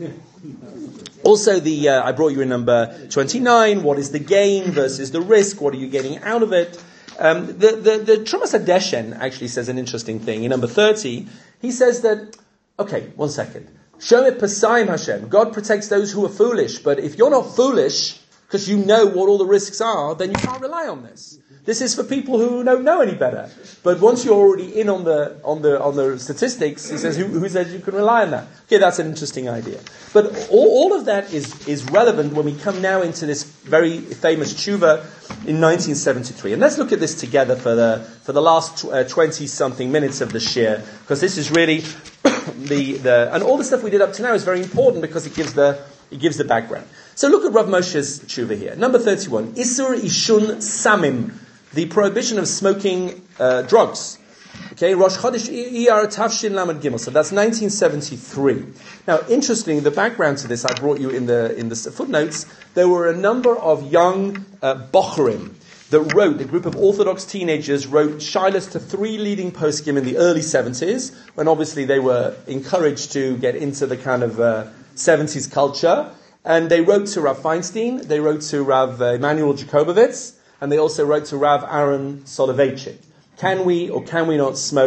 Also, the uh, I brought you in number twenty-nine. What is the gain versus the risk? What are you getting out of it? Um, the the, the Trumas Hadeshen actually says an interesting thing. In number thirty, he says that, okay, one second. Shomer Pesayim Hashem. God protects those who are foolish. But if you're not foolish, because you know what all the risks are, then you can't rely on this. This is for people who don't know any better. But once you're already in on the on the on the statistics, he says, who, who says you can rely on that? Okay, that's an interesting idea. But all, all of that is, is relevant when we come now into this very famous tshuva in nineteen seventy-three. And let's look at this together for the for the last uh, twenty something minutes of the shir, because this is really the the and all the stuff we did up to now is very important because it gives the it gives the background. So look at Rav Moshe's tshuva here, number thirty-one. Isur Ishun Samim. The prohibition of smoking uh, drugs. Okay, Rosh Chodesh Iyar Tafshin Lamed Gimel. So that's nineteen seventy-three. Now, interestingly, the background to this I brought you in the in the footnotes. There were a number of young uh, bochurim that wrote. A group of Orthodox teenagers wrote shilas to three leading poskim in the early seventies, when obviously they were encouraged to get into the kind of uh, seventies culture. And they wrote to Rav Feinstein. They wrote to Rav uh, Emanuel Jacobovitz. And they also wrote to Rav Aaron Soloveitchik. Can we or can we not smoke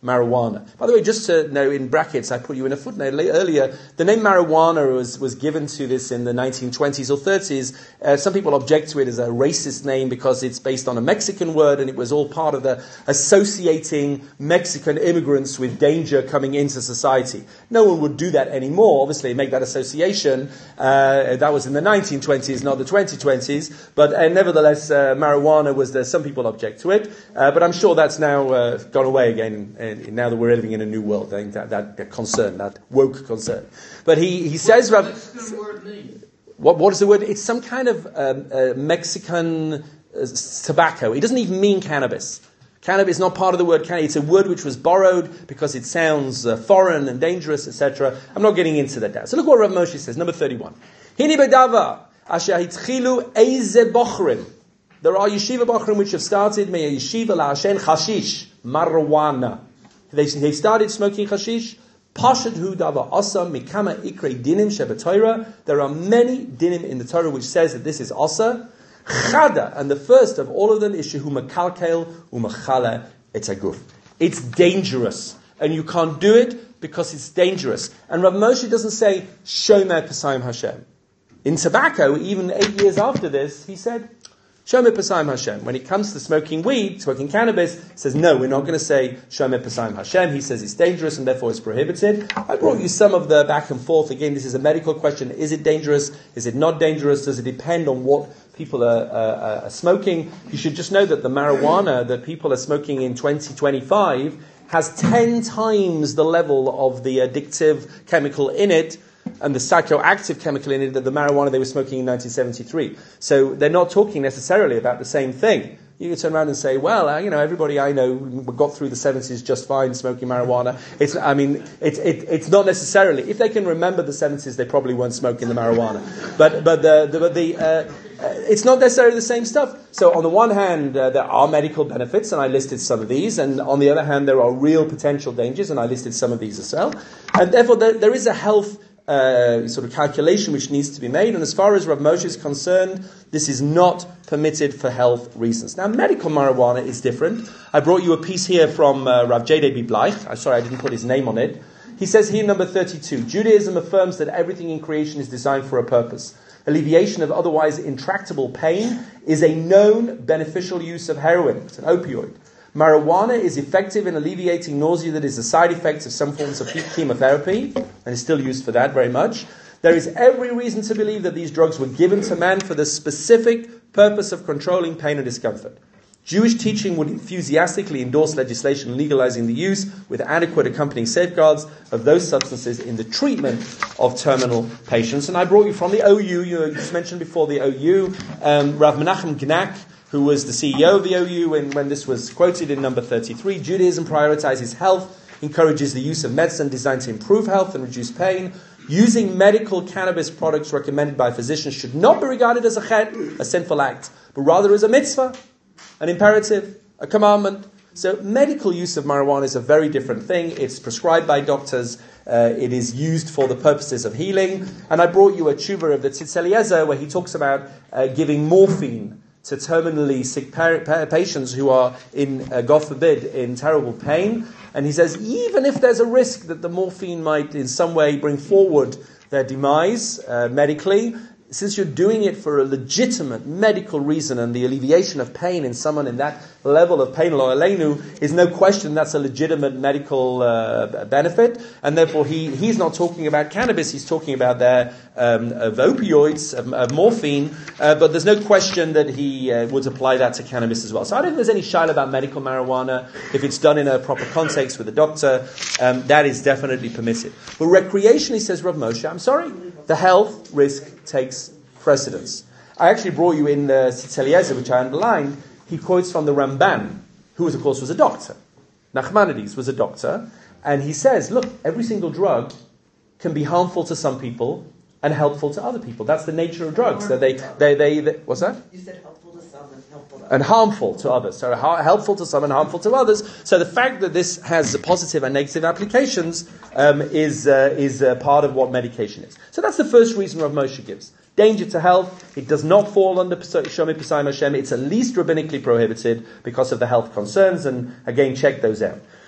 marijuana. By the way, just to know, in brackets, I put you in a footnote earlier, the name marijuana was, was given to this in the nineteen twenties or thirties. Uh, some people object to it as a racist name because it's based on a Mexican word, and it was all part of the associating Mexican immigrants with danger coming into society. No one would do that anymore, obviously, make that association. Uh, that was in the nineteen twenties, not the twenty twenties, but uh, nevertheless, uh, marijuana was there. Some people object to it, uh, but I'm sure that's now uh, gone away again, and now that we're living in a new world. I think that, that, that concern, that woke concern. But he, he says... What does the Mexican word mean? What, what is the word? It's some kind of um, uh, Mexican uh, tobacco. It doesn't even mean cannabis. Cannabis is not part of the word cannabis. It's a word which was borrowed because it sounds uh, foreign and dangerous, et cetera. I'm not getting into that now. So look what Rav Moshe says, number thirty-one. Hini bedava asher hitchilu eize bochrim. There are yeshiva bochrim which have started, may yeshiva la'ashen chashish, marijuana. They, they started smoking hashish. Pashad hu dava asa mikama ikre dinim shebatoira. There are many dinim in the Torah which says that this is asa. Chada, and the first of all of them is shehu makalkel umachala etaguf. It's dangerous, and you can't do it because it's dangerous. And Rav Moshe doesn't say shomer pesayim Hashem. In tobacco, even eight years after this, he said shomer pesayim Hashem. When it comes to smoking weed, smoking cannabis, he says, no, we're not going to say shomer pesayim Hashem. He says it's dangerous and therefore it's prohibited. I brought you some of the back and forth. Again, this is a medical question. Is it dangerous? Is it not dangerous? Does it depend on what people are, uh, are smoking? You should just know that the marijuana that people are smoking in twenty twenty-five has ten times the level of the addictive chemical in it and the psychoactive chemical in it that the marijuana they were smoking in nineteen seventy-three. So they're not talking necessarily about the same thing. You can turn around and say, well, uh, you know, everybody I know got through the seventies just fine smoking marijuana. It's, I mean, it's it, it's not necessarily. If they can remember the seventies, they probably weren't smoking the marijuana. But but the the, the uh, it's not necessarily the same stuff. So on the one hand, uh, there are medical benefits, and I listed some of these. And on the other hand, there are real potential dangers, and I listed some of these as well. And therefore, there, there is a health Uh, sort of calculation which needs to be made, and as far as Rav Moshe is concerned, this is not permitted for health reasons. Now, medical marijuana is different. I brought you a piece here from uh, Rav J D B Bleich. I'm sorry I didn't put his name on it. He says here, number thirty-two, Judaism affirms that everything in creation is designed for a purpose. Alleviation of otherwise intractable pain is a known beneficial use of heroin. It's an opioid. Marijuana is effective in alleviating nausea that is a side effect of some forms of chemotherapy, and is still used for that very much. There is every reason to believe that these drugs were given to man for the specific purpose of controlling pain and discomfort. Jewish teaching would enthusiastically endorse legislation legalizing the use with adequate accompanying safeguards of those substances in the treatment of terminal patients. And I brought you from the O U, you just mentioned before the O U, um, Rav Menachem Gnak, who was the C E O of the O U, and when this was quoted in number thirty-three, Judaism prioritizes health, encourages the use of medicine designed to improve health and reduce pain. Using medical cannabis products recommended by physicians should not be regarded as a chet, a sinful act, but rather as a mitzvah, an imperative, a commandment. So medical use of marijuana is a very different thing. It's prescribed by doctors. Uh, it is used for the purposes of healing. And I brought you a tshuva of the Tzitz Eliezer where he talks about uh, giving morphine to terminally sick pa- pa- patients who are in, uh, God forbid, in terrible pain. And he says, even if there's a risk that the morphine might in some way bring forward their demise uh, medically, since you're doing it for a legitimate medical reason and the alleviation of pain in someone in that level of pain, lo aleinu, is no question that's a legitimate medical uh, benefit, and therefore he, he's not talking about cannabis, he's talking about their um, of opioids, of, of morphine, uh, but there's no question that he uh, would apply that to cannabis as well. So I don't think there's any shayla about medical marijuana. If it's done in a proper context with a doctor, um, that is definitely permitted. But recreationally, says Rav Moshe, I'm sorry, the health risk takes precedence. I actually brought you in the Tzitz Eliezer, which I underlined. He quotes from the Ramban, who was, of course, was a doctor. Nachmanides was a doctor, and he says, look, every single drug can be harmful to some people and helpful to other people. That's the nature of drugs. That they, they, they, they, what's that? You said helpful to some and helpful to others. And harmful to others. So ha- helpful to some and harmful to others. So the fact that this has positive and negative applications um, is uh, is uh, part of what medication is. So that's the first reason Rav Moshe gives. Danger to health. It does not fall under Shomer Pesayim Hashem. It's at least rabbinically prohibited because of the health concerns. And again, check those out.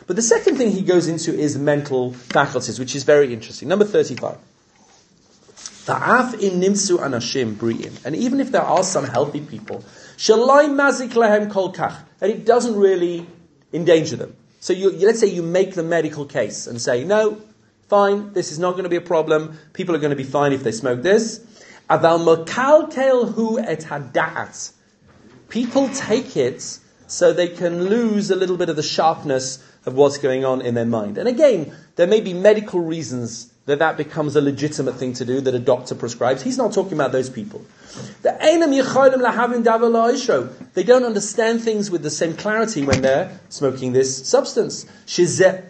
But the second thing he goes into is mental faculties, which is very interesting. Number thirty-five. And even if there are some healthy people, and it doesn't really endanger them. So you, let's say you make the medical case and say, no, fine, this is not going to be a problem. People are going to be fine if they smoke this. People take it so they can lose a little bit of the sharpness of what's going on in their mind. And again, there may be medical reasons that that becomes a legitimate thing to do, that a doctor prescribes. He's not talking about those people. They don't understand things with the same clarity when they're smoking this substance. Which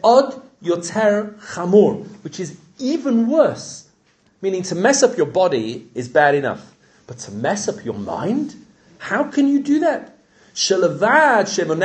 is even worse. Meaning to mess up your body is bad enough. But to mess up your mind? How can you do that? Apart from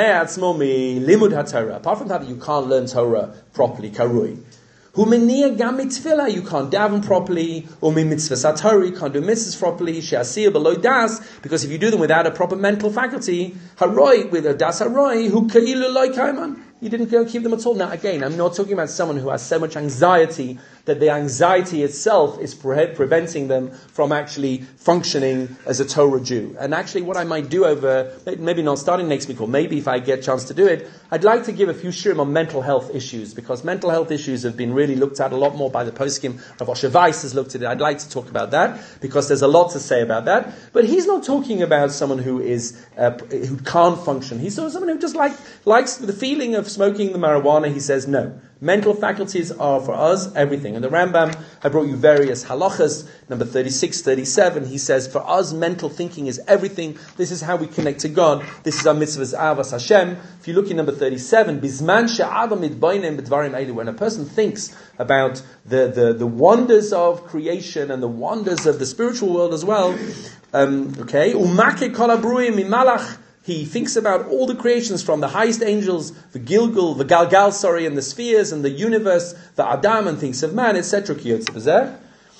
that, you can't learn Torah properly, karui. You can't daven properly, or you can't do mitzvahs properly, because if you do them without a proper mental faculty, with a das haroi, you didn't go keep them at all. Now again, I'm not talking about someone who has so much anxiety that the anxiety itself is pre- preventing them from actually functioning as a Torah Jew. And actually what I might do over, maybe not starting next week, or maybe if I get a chance to do it, I'd like to give a few shirim on mental health issues, because mental health issues have been really looked at a lot more by the poskim. Rav Osher Weiss has looked at it. I'd like to talk about that, because there's a lot to say about that. But he's not talking about someone who is uh, who can't function. He's someone who just like likes the feeling of smoking the marijuana. He says no. Mental faculties are for us everything. And the Rambam, I brought you various halachas, number thirty-six, thirty-seven. He says, for us, mental thinking is everything. This is how we connect to God. This is our mitzvahs, avas Hashem. If you look in number thirty-seven, Bizman she'adam mitbaynem b'dvarim eilu. When a person thinks about the, the, the wonders of creation and the wonders of the spiritual world as well, um, okay, umake kol habruim mimalach. He thinks about all the creations from the highest angels, the Gilgal, the Galgal, sorry, and the spheres, and the universe, the Adam, and thinks of man, et cetera. He sees the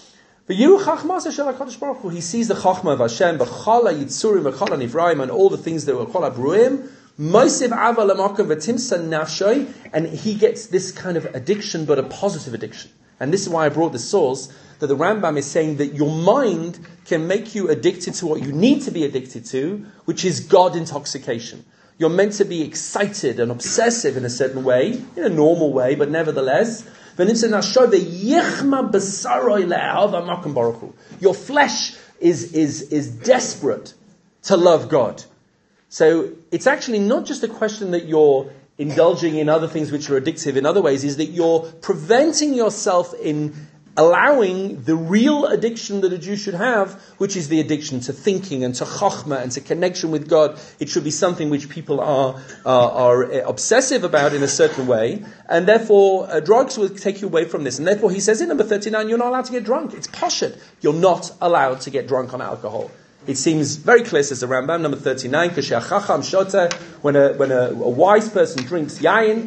Chachma of Hashem, b'chala yitzurim, b'chala nivraim, and all the things that were called abruim. And he gets this kind of addiction, but a positive addiction. And this is why I brought the source, that the Rambam is saying that your mind can make you addicted to what you need to be addicted to, which is God intoxication. You're meant to be excited and obsessive in a certain way, in a normal way, but nevertheless. Your flesh is, is, is desperate to love God. So it's actually not just a question that you're indulging in other things which are addictive in other ways, is that you're preventing yourself in allowing the real addiction that a Jew should have, which is the addiction to thinking and to chokhmah and to connection with God. It should be something which people are are, are obsessive about in a certain way, and therefore uh, drugs will take you away from this. And therefore he says in number thirty-nine, you're not allowed to get drunk. It's poshut. You're not allowed to get drunk on alcohol. It seems very clear, says the Rambam, number thirty-nine, when a when a, a wise person drinks yayin,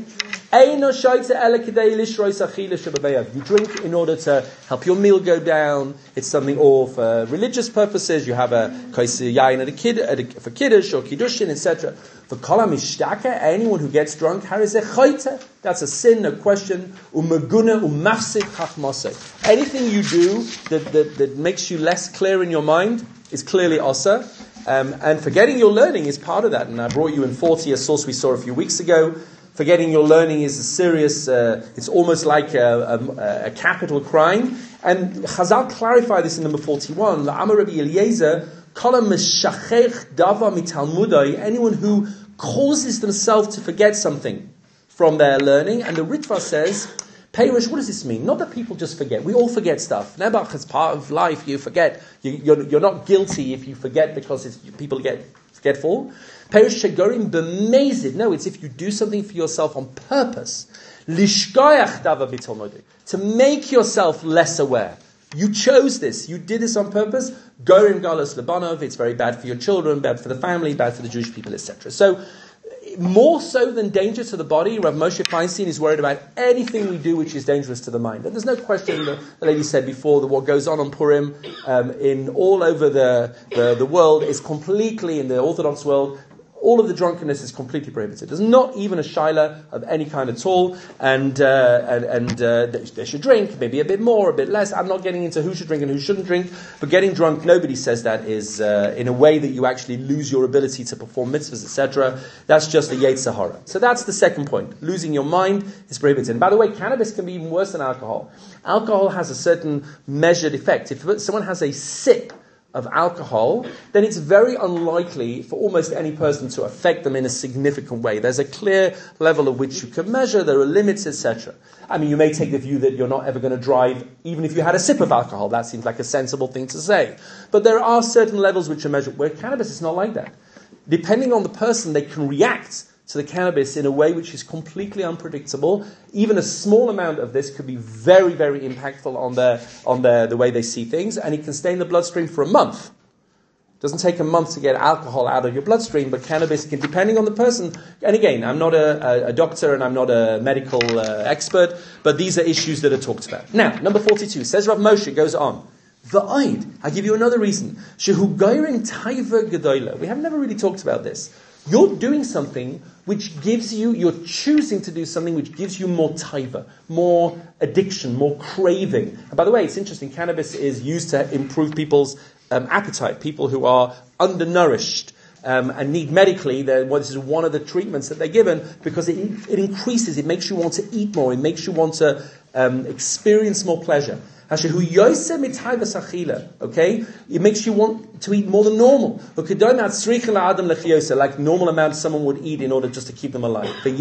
you drink in order to help your meal go down. It's something, or for religious purposes, you have a kais yayin at a kid, at a, for kiddush or kiddushin, et cetera. For kol mishtaka, anyone who gets drunk, that's a sin, no question. Umaguna umafsid chachmasei. Anything you do that, that that makes you less clear in your mind is clearly asa. Um, and forgetting your learning is part of that. And I brought you in forty, a source we saw a few weeks ago. Forgetting your learning is a serious, uh, it's almost like a, a, a capital crime. And Chazal clarified this in number forty-one. La'amar Rabbi Eliezer, kala meshachech dava mitalmudai, anyone who causes themselves to forget something from their learning. And the Ritva says, Perish, what does this mean? Not that people just forget. We all forget stuff. Nebuch is part of life. You forget. You, you're, you're not guilty if you forget because it's, people get forgetful. Perish shegorim b'mezid. No, it's if you do something for yourself on purpose. Lishkoyach dava b'talmudai. To make yourself less aware. You chose this. You did this on purpose. Gorim galos lebanov. It's very bad for your children, bad for the family, bad for the Jewish people, et cetera. So, more so than danger to the body, Rav Moshe Feinstein is worried about anything we do which is dangerous to the mind. And there's no question, the, the lady said before, that what goes on on Purim um, in all over the, the, the world is completely, in the Orthodox world, all of the drunkenness is completely prohibited. There's not even a shaila of any kind at all, and uh, and, and uh, they, they should drink, maybe a bit more, a bit less. I'm not getting into who should drink and who shouldn't drink, but getting drunk, nobody says that is uh, in a way that you actually lose your ability to perform mitzvahs, et cetera. That's just a Yetzer Hara. So that's the second point. Losing your mind is prohibited. And by the way, cannabis can be even worse than alcohol. Alcohol has a certain measured effect. If someone has a sip of alcohol, then it's very unlikely for almost any person to affect them in a significant way. There's a clear level of which you can measure, there are limits, et cetera. I mean, you may take the view that you're not ever going to drive even if you had a sip of alcohol. That seems like a sensible thing to say. But there are certain levels which are measured, where cannabis is not like that. Depending on the person, they can react to the cannabis in a way which is completely unpredictable. Even a small amount of this could be very, very impactful on their, on their, the way they see things, and it can stay in the bloodstream for a month. It doesn't take a month to get alcohol out of your bloodstream, but cannabis can, depending on the person, and again, I'm not a, a, a doctor and I'm not a medical uh, expert, but these are issues that are talked about. Now, number forty-two, says Rav Moshe, goes on, V'oid, I give you another reason, Shehu Geirin Taiva Gedola. We have never really talked about this. You're doing something which gives you, you're choosing to do something which gives you more taiva, more addiction, more craving. And by the way, it's interesting, cannabis is used to improve people's um, appetite, people who are undernourished um, and need medically, well, this is one of the treatments that they're given because it, it increases, it makes you want to eat more, it makes you want to um, experience more pleasure. Okay? It makes you want to eat more than normal. Like normal amount someone would eat in order just to keep them alive. And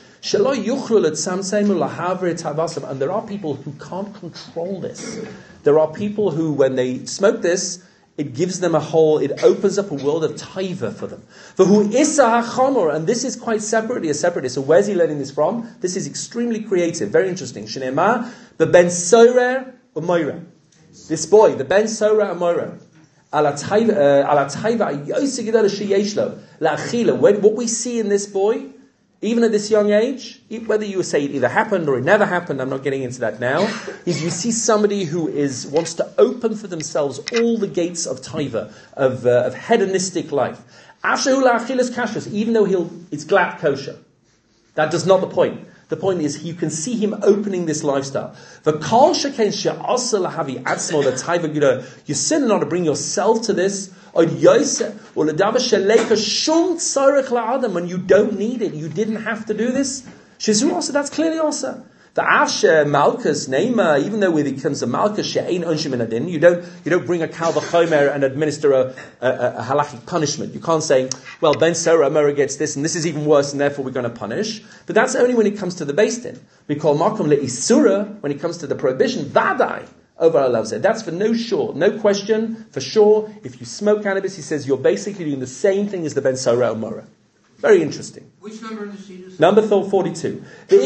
there are people who can't control this. There are people who, when they smoke this, it gives them a whole, it opens up a world of taiva for them. And this is quite separately a separate. So where's he learning this from? This is extremely creative, very interesting. Shnema, the Ben Sorer Umoira. This boy, the Ben Sorer Umoira. What we see in this boy, even at this young age, whether you say it either happened or it never happened, I'm not getting into that now, is you see somebody who is wants to open for themselves all the gates of taiva, of, uh, of hedonistic life. Even though he'll, it's glad kosher. That does not the point. The point is, you can see him opening this lifestyle. The kol sheken she'asa lahavi atzmo the taiva gura. You're sinning not to bring yourself to this. When you don't need it, you didn't have to do this. Shizu also, that's clearly also. The Asher Malkus Nema, even though when it comes to Malkus, she'ein onshim in adin, you don't you don't bring a kal v'chomer and administer a, a, a halachic punishment. You can't say, well, Ben Sora Amora gets this, and this is even worse, and therefore we're going to punish. But that's only when it comes to the Beis Din. We call makom le'isura when it comes to the prohibition. Vadai over our loves. That's for no sure, no question, for sure. If you smoke cannabis, he says you're basically doing the same thing as the Ben Sora Amora. Very interesting. Which number in the sheet? Number forty-two.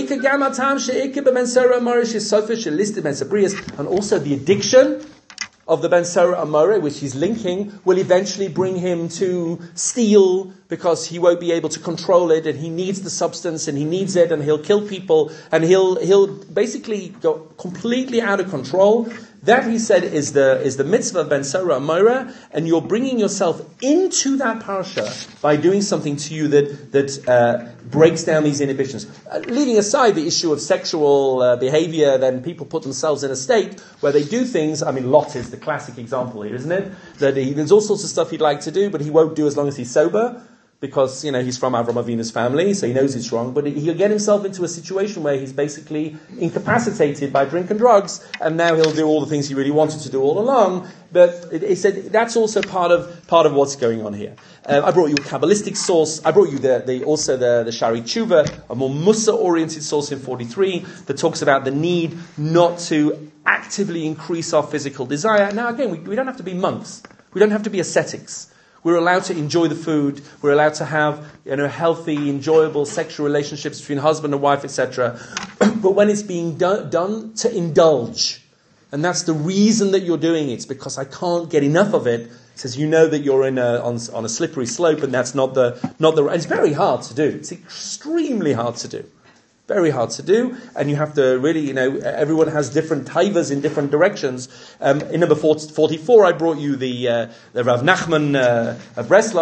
And also the addiction of the Ben Sora Amore, which he's linking, will eventually bring him to steal because he won't be able to control it, and he needs the substance, and he needs it, and he'll kill people, and he'll he'll basically go completely out of control. That, he said, is the is the mitzvah of Ben Sora Amora, and you're bringing yourself into that parsha by doing something to you that that uh, breaks down these inhibitions. Uh, leaving aside the issue of sexual uh, behavior, then people put themselves in a state where they do things. I mean, Lot is the classic example here, isn't it? That he, there's all sorts of stuff he'd like to do, but he won't do as long as he's sober. Because, you know, he's from Avram Avinu's family, so he knows it's wrong. But he'll get himself into a situation where he's basically incapacitated by drink and drugs, and now he'll do all the things he really wanted to do all along. But he said that's also part of part of what's going on here. Uh, I brought you a Kabbalistic source. I brought you the, the also the, the Shari Tshuva, a more Musa-oriented source in forty-three, that talks about the need not to actively increase our physical desire. Now, again, we, we don't have to be monks. We don't have to be ascetics. We're allowed to enjoy the food. We're allowed to have, you know, healthy, enjoyable sexual relationships between husband and wife, et cetera. But when it's being do- done to indulge, and that's the reason that you're doing it, it's because I can't get enough of it. It says you know that you're in a, on, on a slippery slope, and that's not the not the. And it's very hard to do. It's extremely hard to do. Very hard to do, and you have to really, you know, everyone has different taivas in different directions. Um, in number forty-four, I brought you the, uh, the Rav Nachman uh, of Breslov,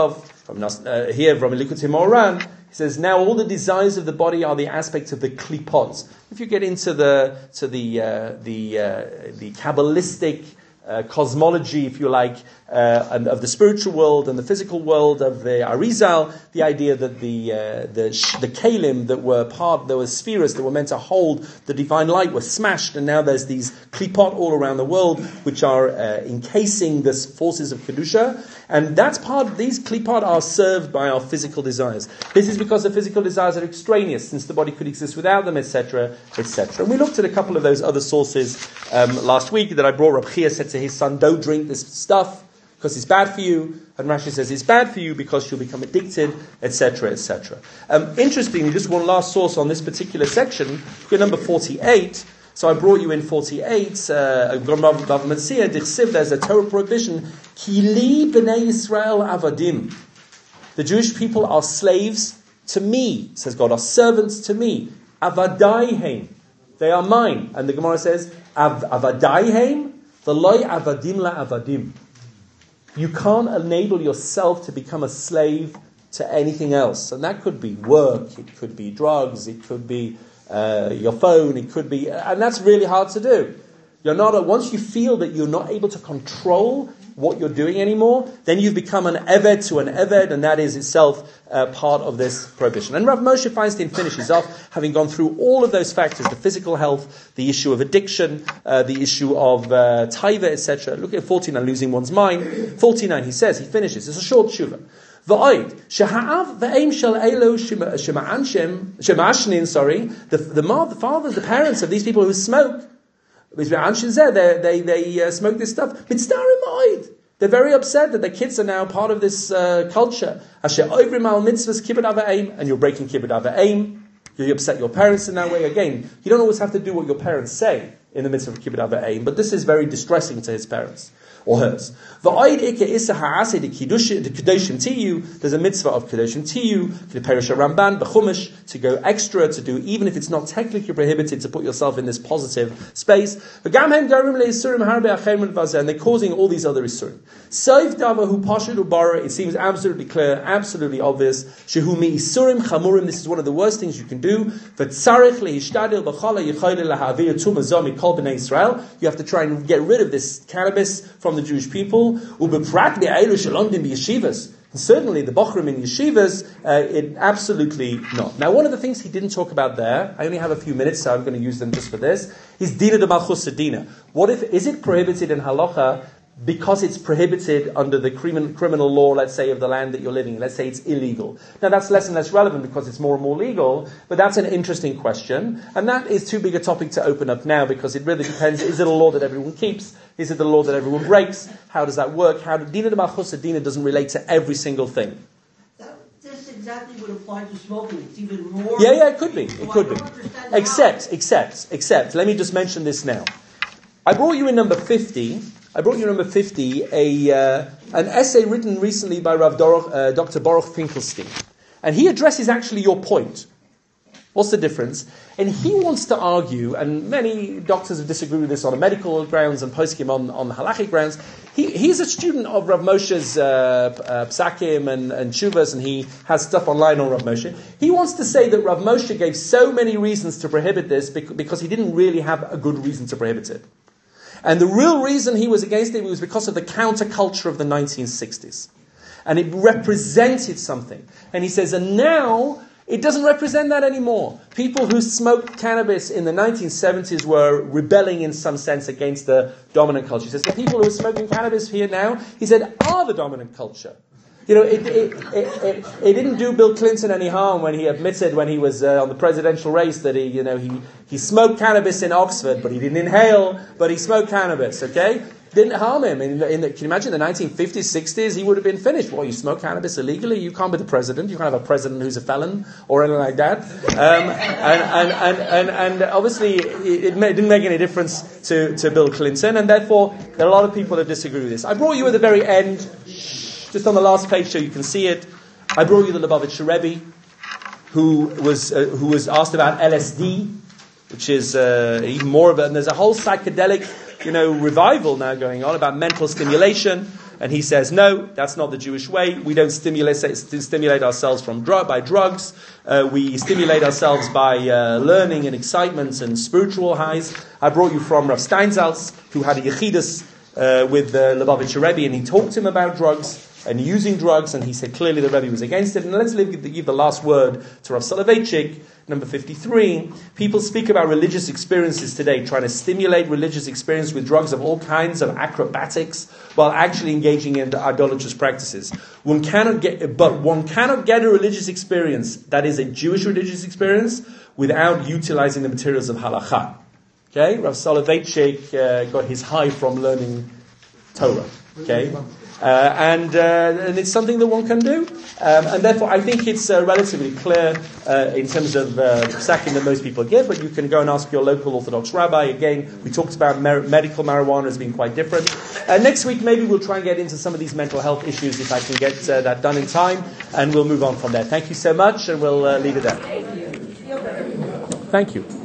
from uh, here from Likutei Moharan, he says, now all the desires of the body are the aspects of the klipot. If you get into the to the uh, the uh, the Kabbalistic Uh, cosmology, if you like, uh, and of the spiritual world and the physical world of the Arizal, the idea that the uh, the the kalim that were part, there were spheres that were meant to hold the divine light were smashed, and now there's these klipot all around the world which are uh, encasing the forces of kedusha, and that's part. These klipot are served by our physical desires. This is because the physical desires are extraneous, since the body could exist without them, et cetera, et cetera. And we looked at a couple of those other sources um, last week that I brought. Rab Chia said to his son, don't drink this stuff because it's bad for you. And Rashi says it's bad for you because you'll become addicted, et cetera, et cetera. Um, interestingly, just one last source on this particular section, we're number forty-eight. So I brought you in forty-eight. Uh, there's a Torah prohibition. Kili b'nei Yisrael avadim. The Jewish people are slaves to me, says God, are servants to me. Avadaihem. They are mine. And the Gemara says, Av- Avadaihem. The loy avadim la avadim. You can't enable yourself to become a slave to anything else. And that could be work, it could be drugs, it could be uh, your phone, it could be... And that's really hard to do. You're not a, once you feel that you're not able to control what you're doing anymore, then you've become an eved to an eved, and that is itself uh, part of this prohibition. And Rav Moshe Feinstein finishes off, having gone through all of those factors, the physical health, the issue of addiction, uh, the issue of uh, taiva, et cetera. Look at forty-nine, losing one's mind. forty-nine, he says, he finishes, it's a short tshuva. V'oid, sheha'av v'eim shel elo shema'ashnin, sorry, the, the, the fathers, the parents of these people who smoke, they they they uh, smoke this stuff. They're very upset that their kids are now part of this uh, culture. And you're breaking kibbud ava'im. You upset your parents in that way. Again, you don't always have to do what your parents say in the midst of kibbud ava'im, but this is very distressing to his parents. Or hers. There's a mitzvah of Kedoshim Tiyu, the Perisha Ramban, B'chumash, to go extra, to do, even if it's not technically prohibited, to put yourself in this positive space. And they're causing all these other Isurim. It seems absolutely clear, absolutely obvious. Shehumi Isurim Chamurim, this is one of the worst things you can do. You have to try and get rid of this cannabis from the Jewish people. And certainly the Bochrim in yeshivas, uh, it absolutely not. Now, one of the things he didn't talk about there, I only have a few minutes, so I'm going to use them just for this, is Dina de Malchus Dina. What if, is it prohibited in halacha because it's prohibited under the criminal, criminal law, let's say, of the land that you're living in? Let's say it's illegal. Now, that's less and less relevant because it's more and more legal, but that's an interesting question. And that is too big a topic to open up now because it really depends, is it a law that everyone keeps? Is it the law that everyone breaks? How does that work? How do, Dina de Malchus Dina doesn't relate to every single thing. This exactly would apply to smoking. It's even more... Yeah, yeah, it could be. It could be. Except, except, except, let me just mention this now. I brought you in number fifty... I brought you number fifty, a uh, an essay written recently by Rav Dor- uh, Doctor Baruch Finkelstein. And he addresses actually your point. What's the difference? And he wants to argue, and many doctors have disagreed with this on a medical grounds and poskim on, on halachic grounds. He, he's a student of Rav Moshe's uh, uh, psakim and, and shuvas, and he has stuff online on Rav Moshe. He wants to say that Rav Moshe gave so many reasons to prohibit this because he didn't really have a good reason to prohibit it. And the real reason he was against it was because of the counterculture of the nineteen sixties. And it represented something. And he says, and now it doesn't represent that anymore. People who smoked cannabis in the nineteen seventies were rebelling in some sense against the dominant culture. He says, the people who are smoking cannabis here now, he said, are the dominant culture. You know, it, it, it, it, it didn't do Bill Clinton any harm when he admitted when he was uh, on the presidential race that he, you know, he, he smoked cannabis in Oxford, but he didn't inhale, but he smoked cannabis, okay? Didn't harm him. In, in the, can you imagine the nineteen fifties, sixties, he would have been finished. Well, you smoke cannabis illegally, you can't be the president, you can't have a president who's a felon, or anything like that. Um, and, and, and, and, and obviously, it, it didn't make any difference to, to Bill Clinton, and therefore, there are a lot of people that disagree with this. I brought you at the very end, just on the last page so you can see it, I brought you the Lubavitcher Rebbe, who was uh, who was asked about L S D, which is uh, even more of it. And there's a whole psychedelic, you know, revival now going on about mental stimulation. And he says, no, that's not the Jewish way. We don't stimulate stimulate ourselves from drug, by drugs. Uh, we stimulate ourselves by uh, learning and excitement and spiritual highs. I brought you from Rav Steinsaltz, who had a yechidus uh, with the Lubavitcher Rebbe, and he talked to him about drugs and using drugs, and he said clearly the Rebbe was against it. And let's give the, give the last word to Rav Soloveitchik, number fifty-three. People speak about religious experiences today, trying to stimulate religious experience with drugs of all kinds of acrobatics, while actually engaging in idolatrous practices. One cannot get, but one cannot get a religious experience that is a Jewish religious experience without utilizing the materials of halacha. Okay, Rav Soloveitchik uh, got his high from learning Torah. Okay. Uh, and, uh, and it's something that one can do. Um, and therefore, I think it's uh, relatively clear uh, in terms of uh, psakim that most people give, but you can go and ask your local Orthodox rabbi. Again, we talked about mer- medical marijuana as being quite different. Uh, next week, maybe we'll try and get into some of these mental health issues if I can get uh, that done in time, and we'll move on from there. Thank you so much, and we'll uh, leave it there. Thank you.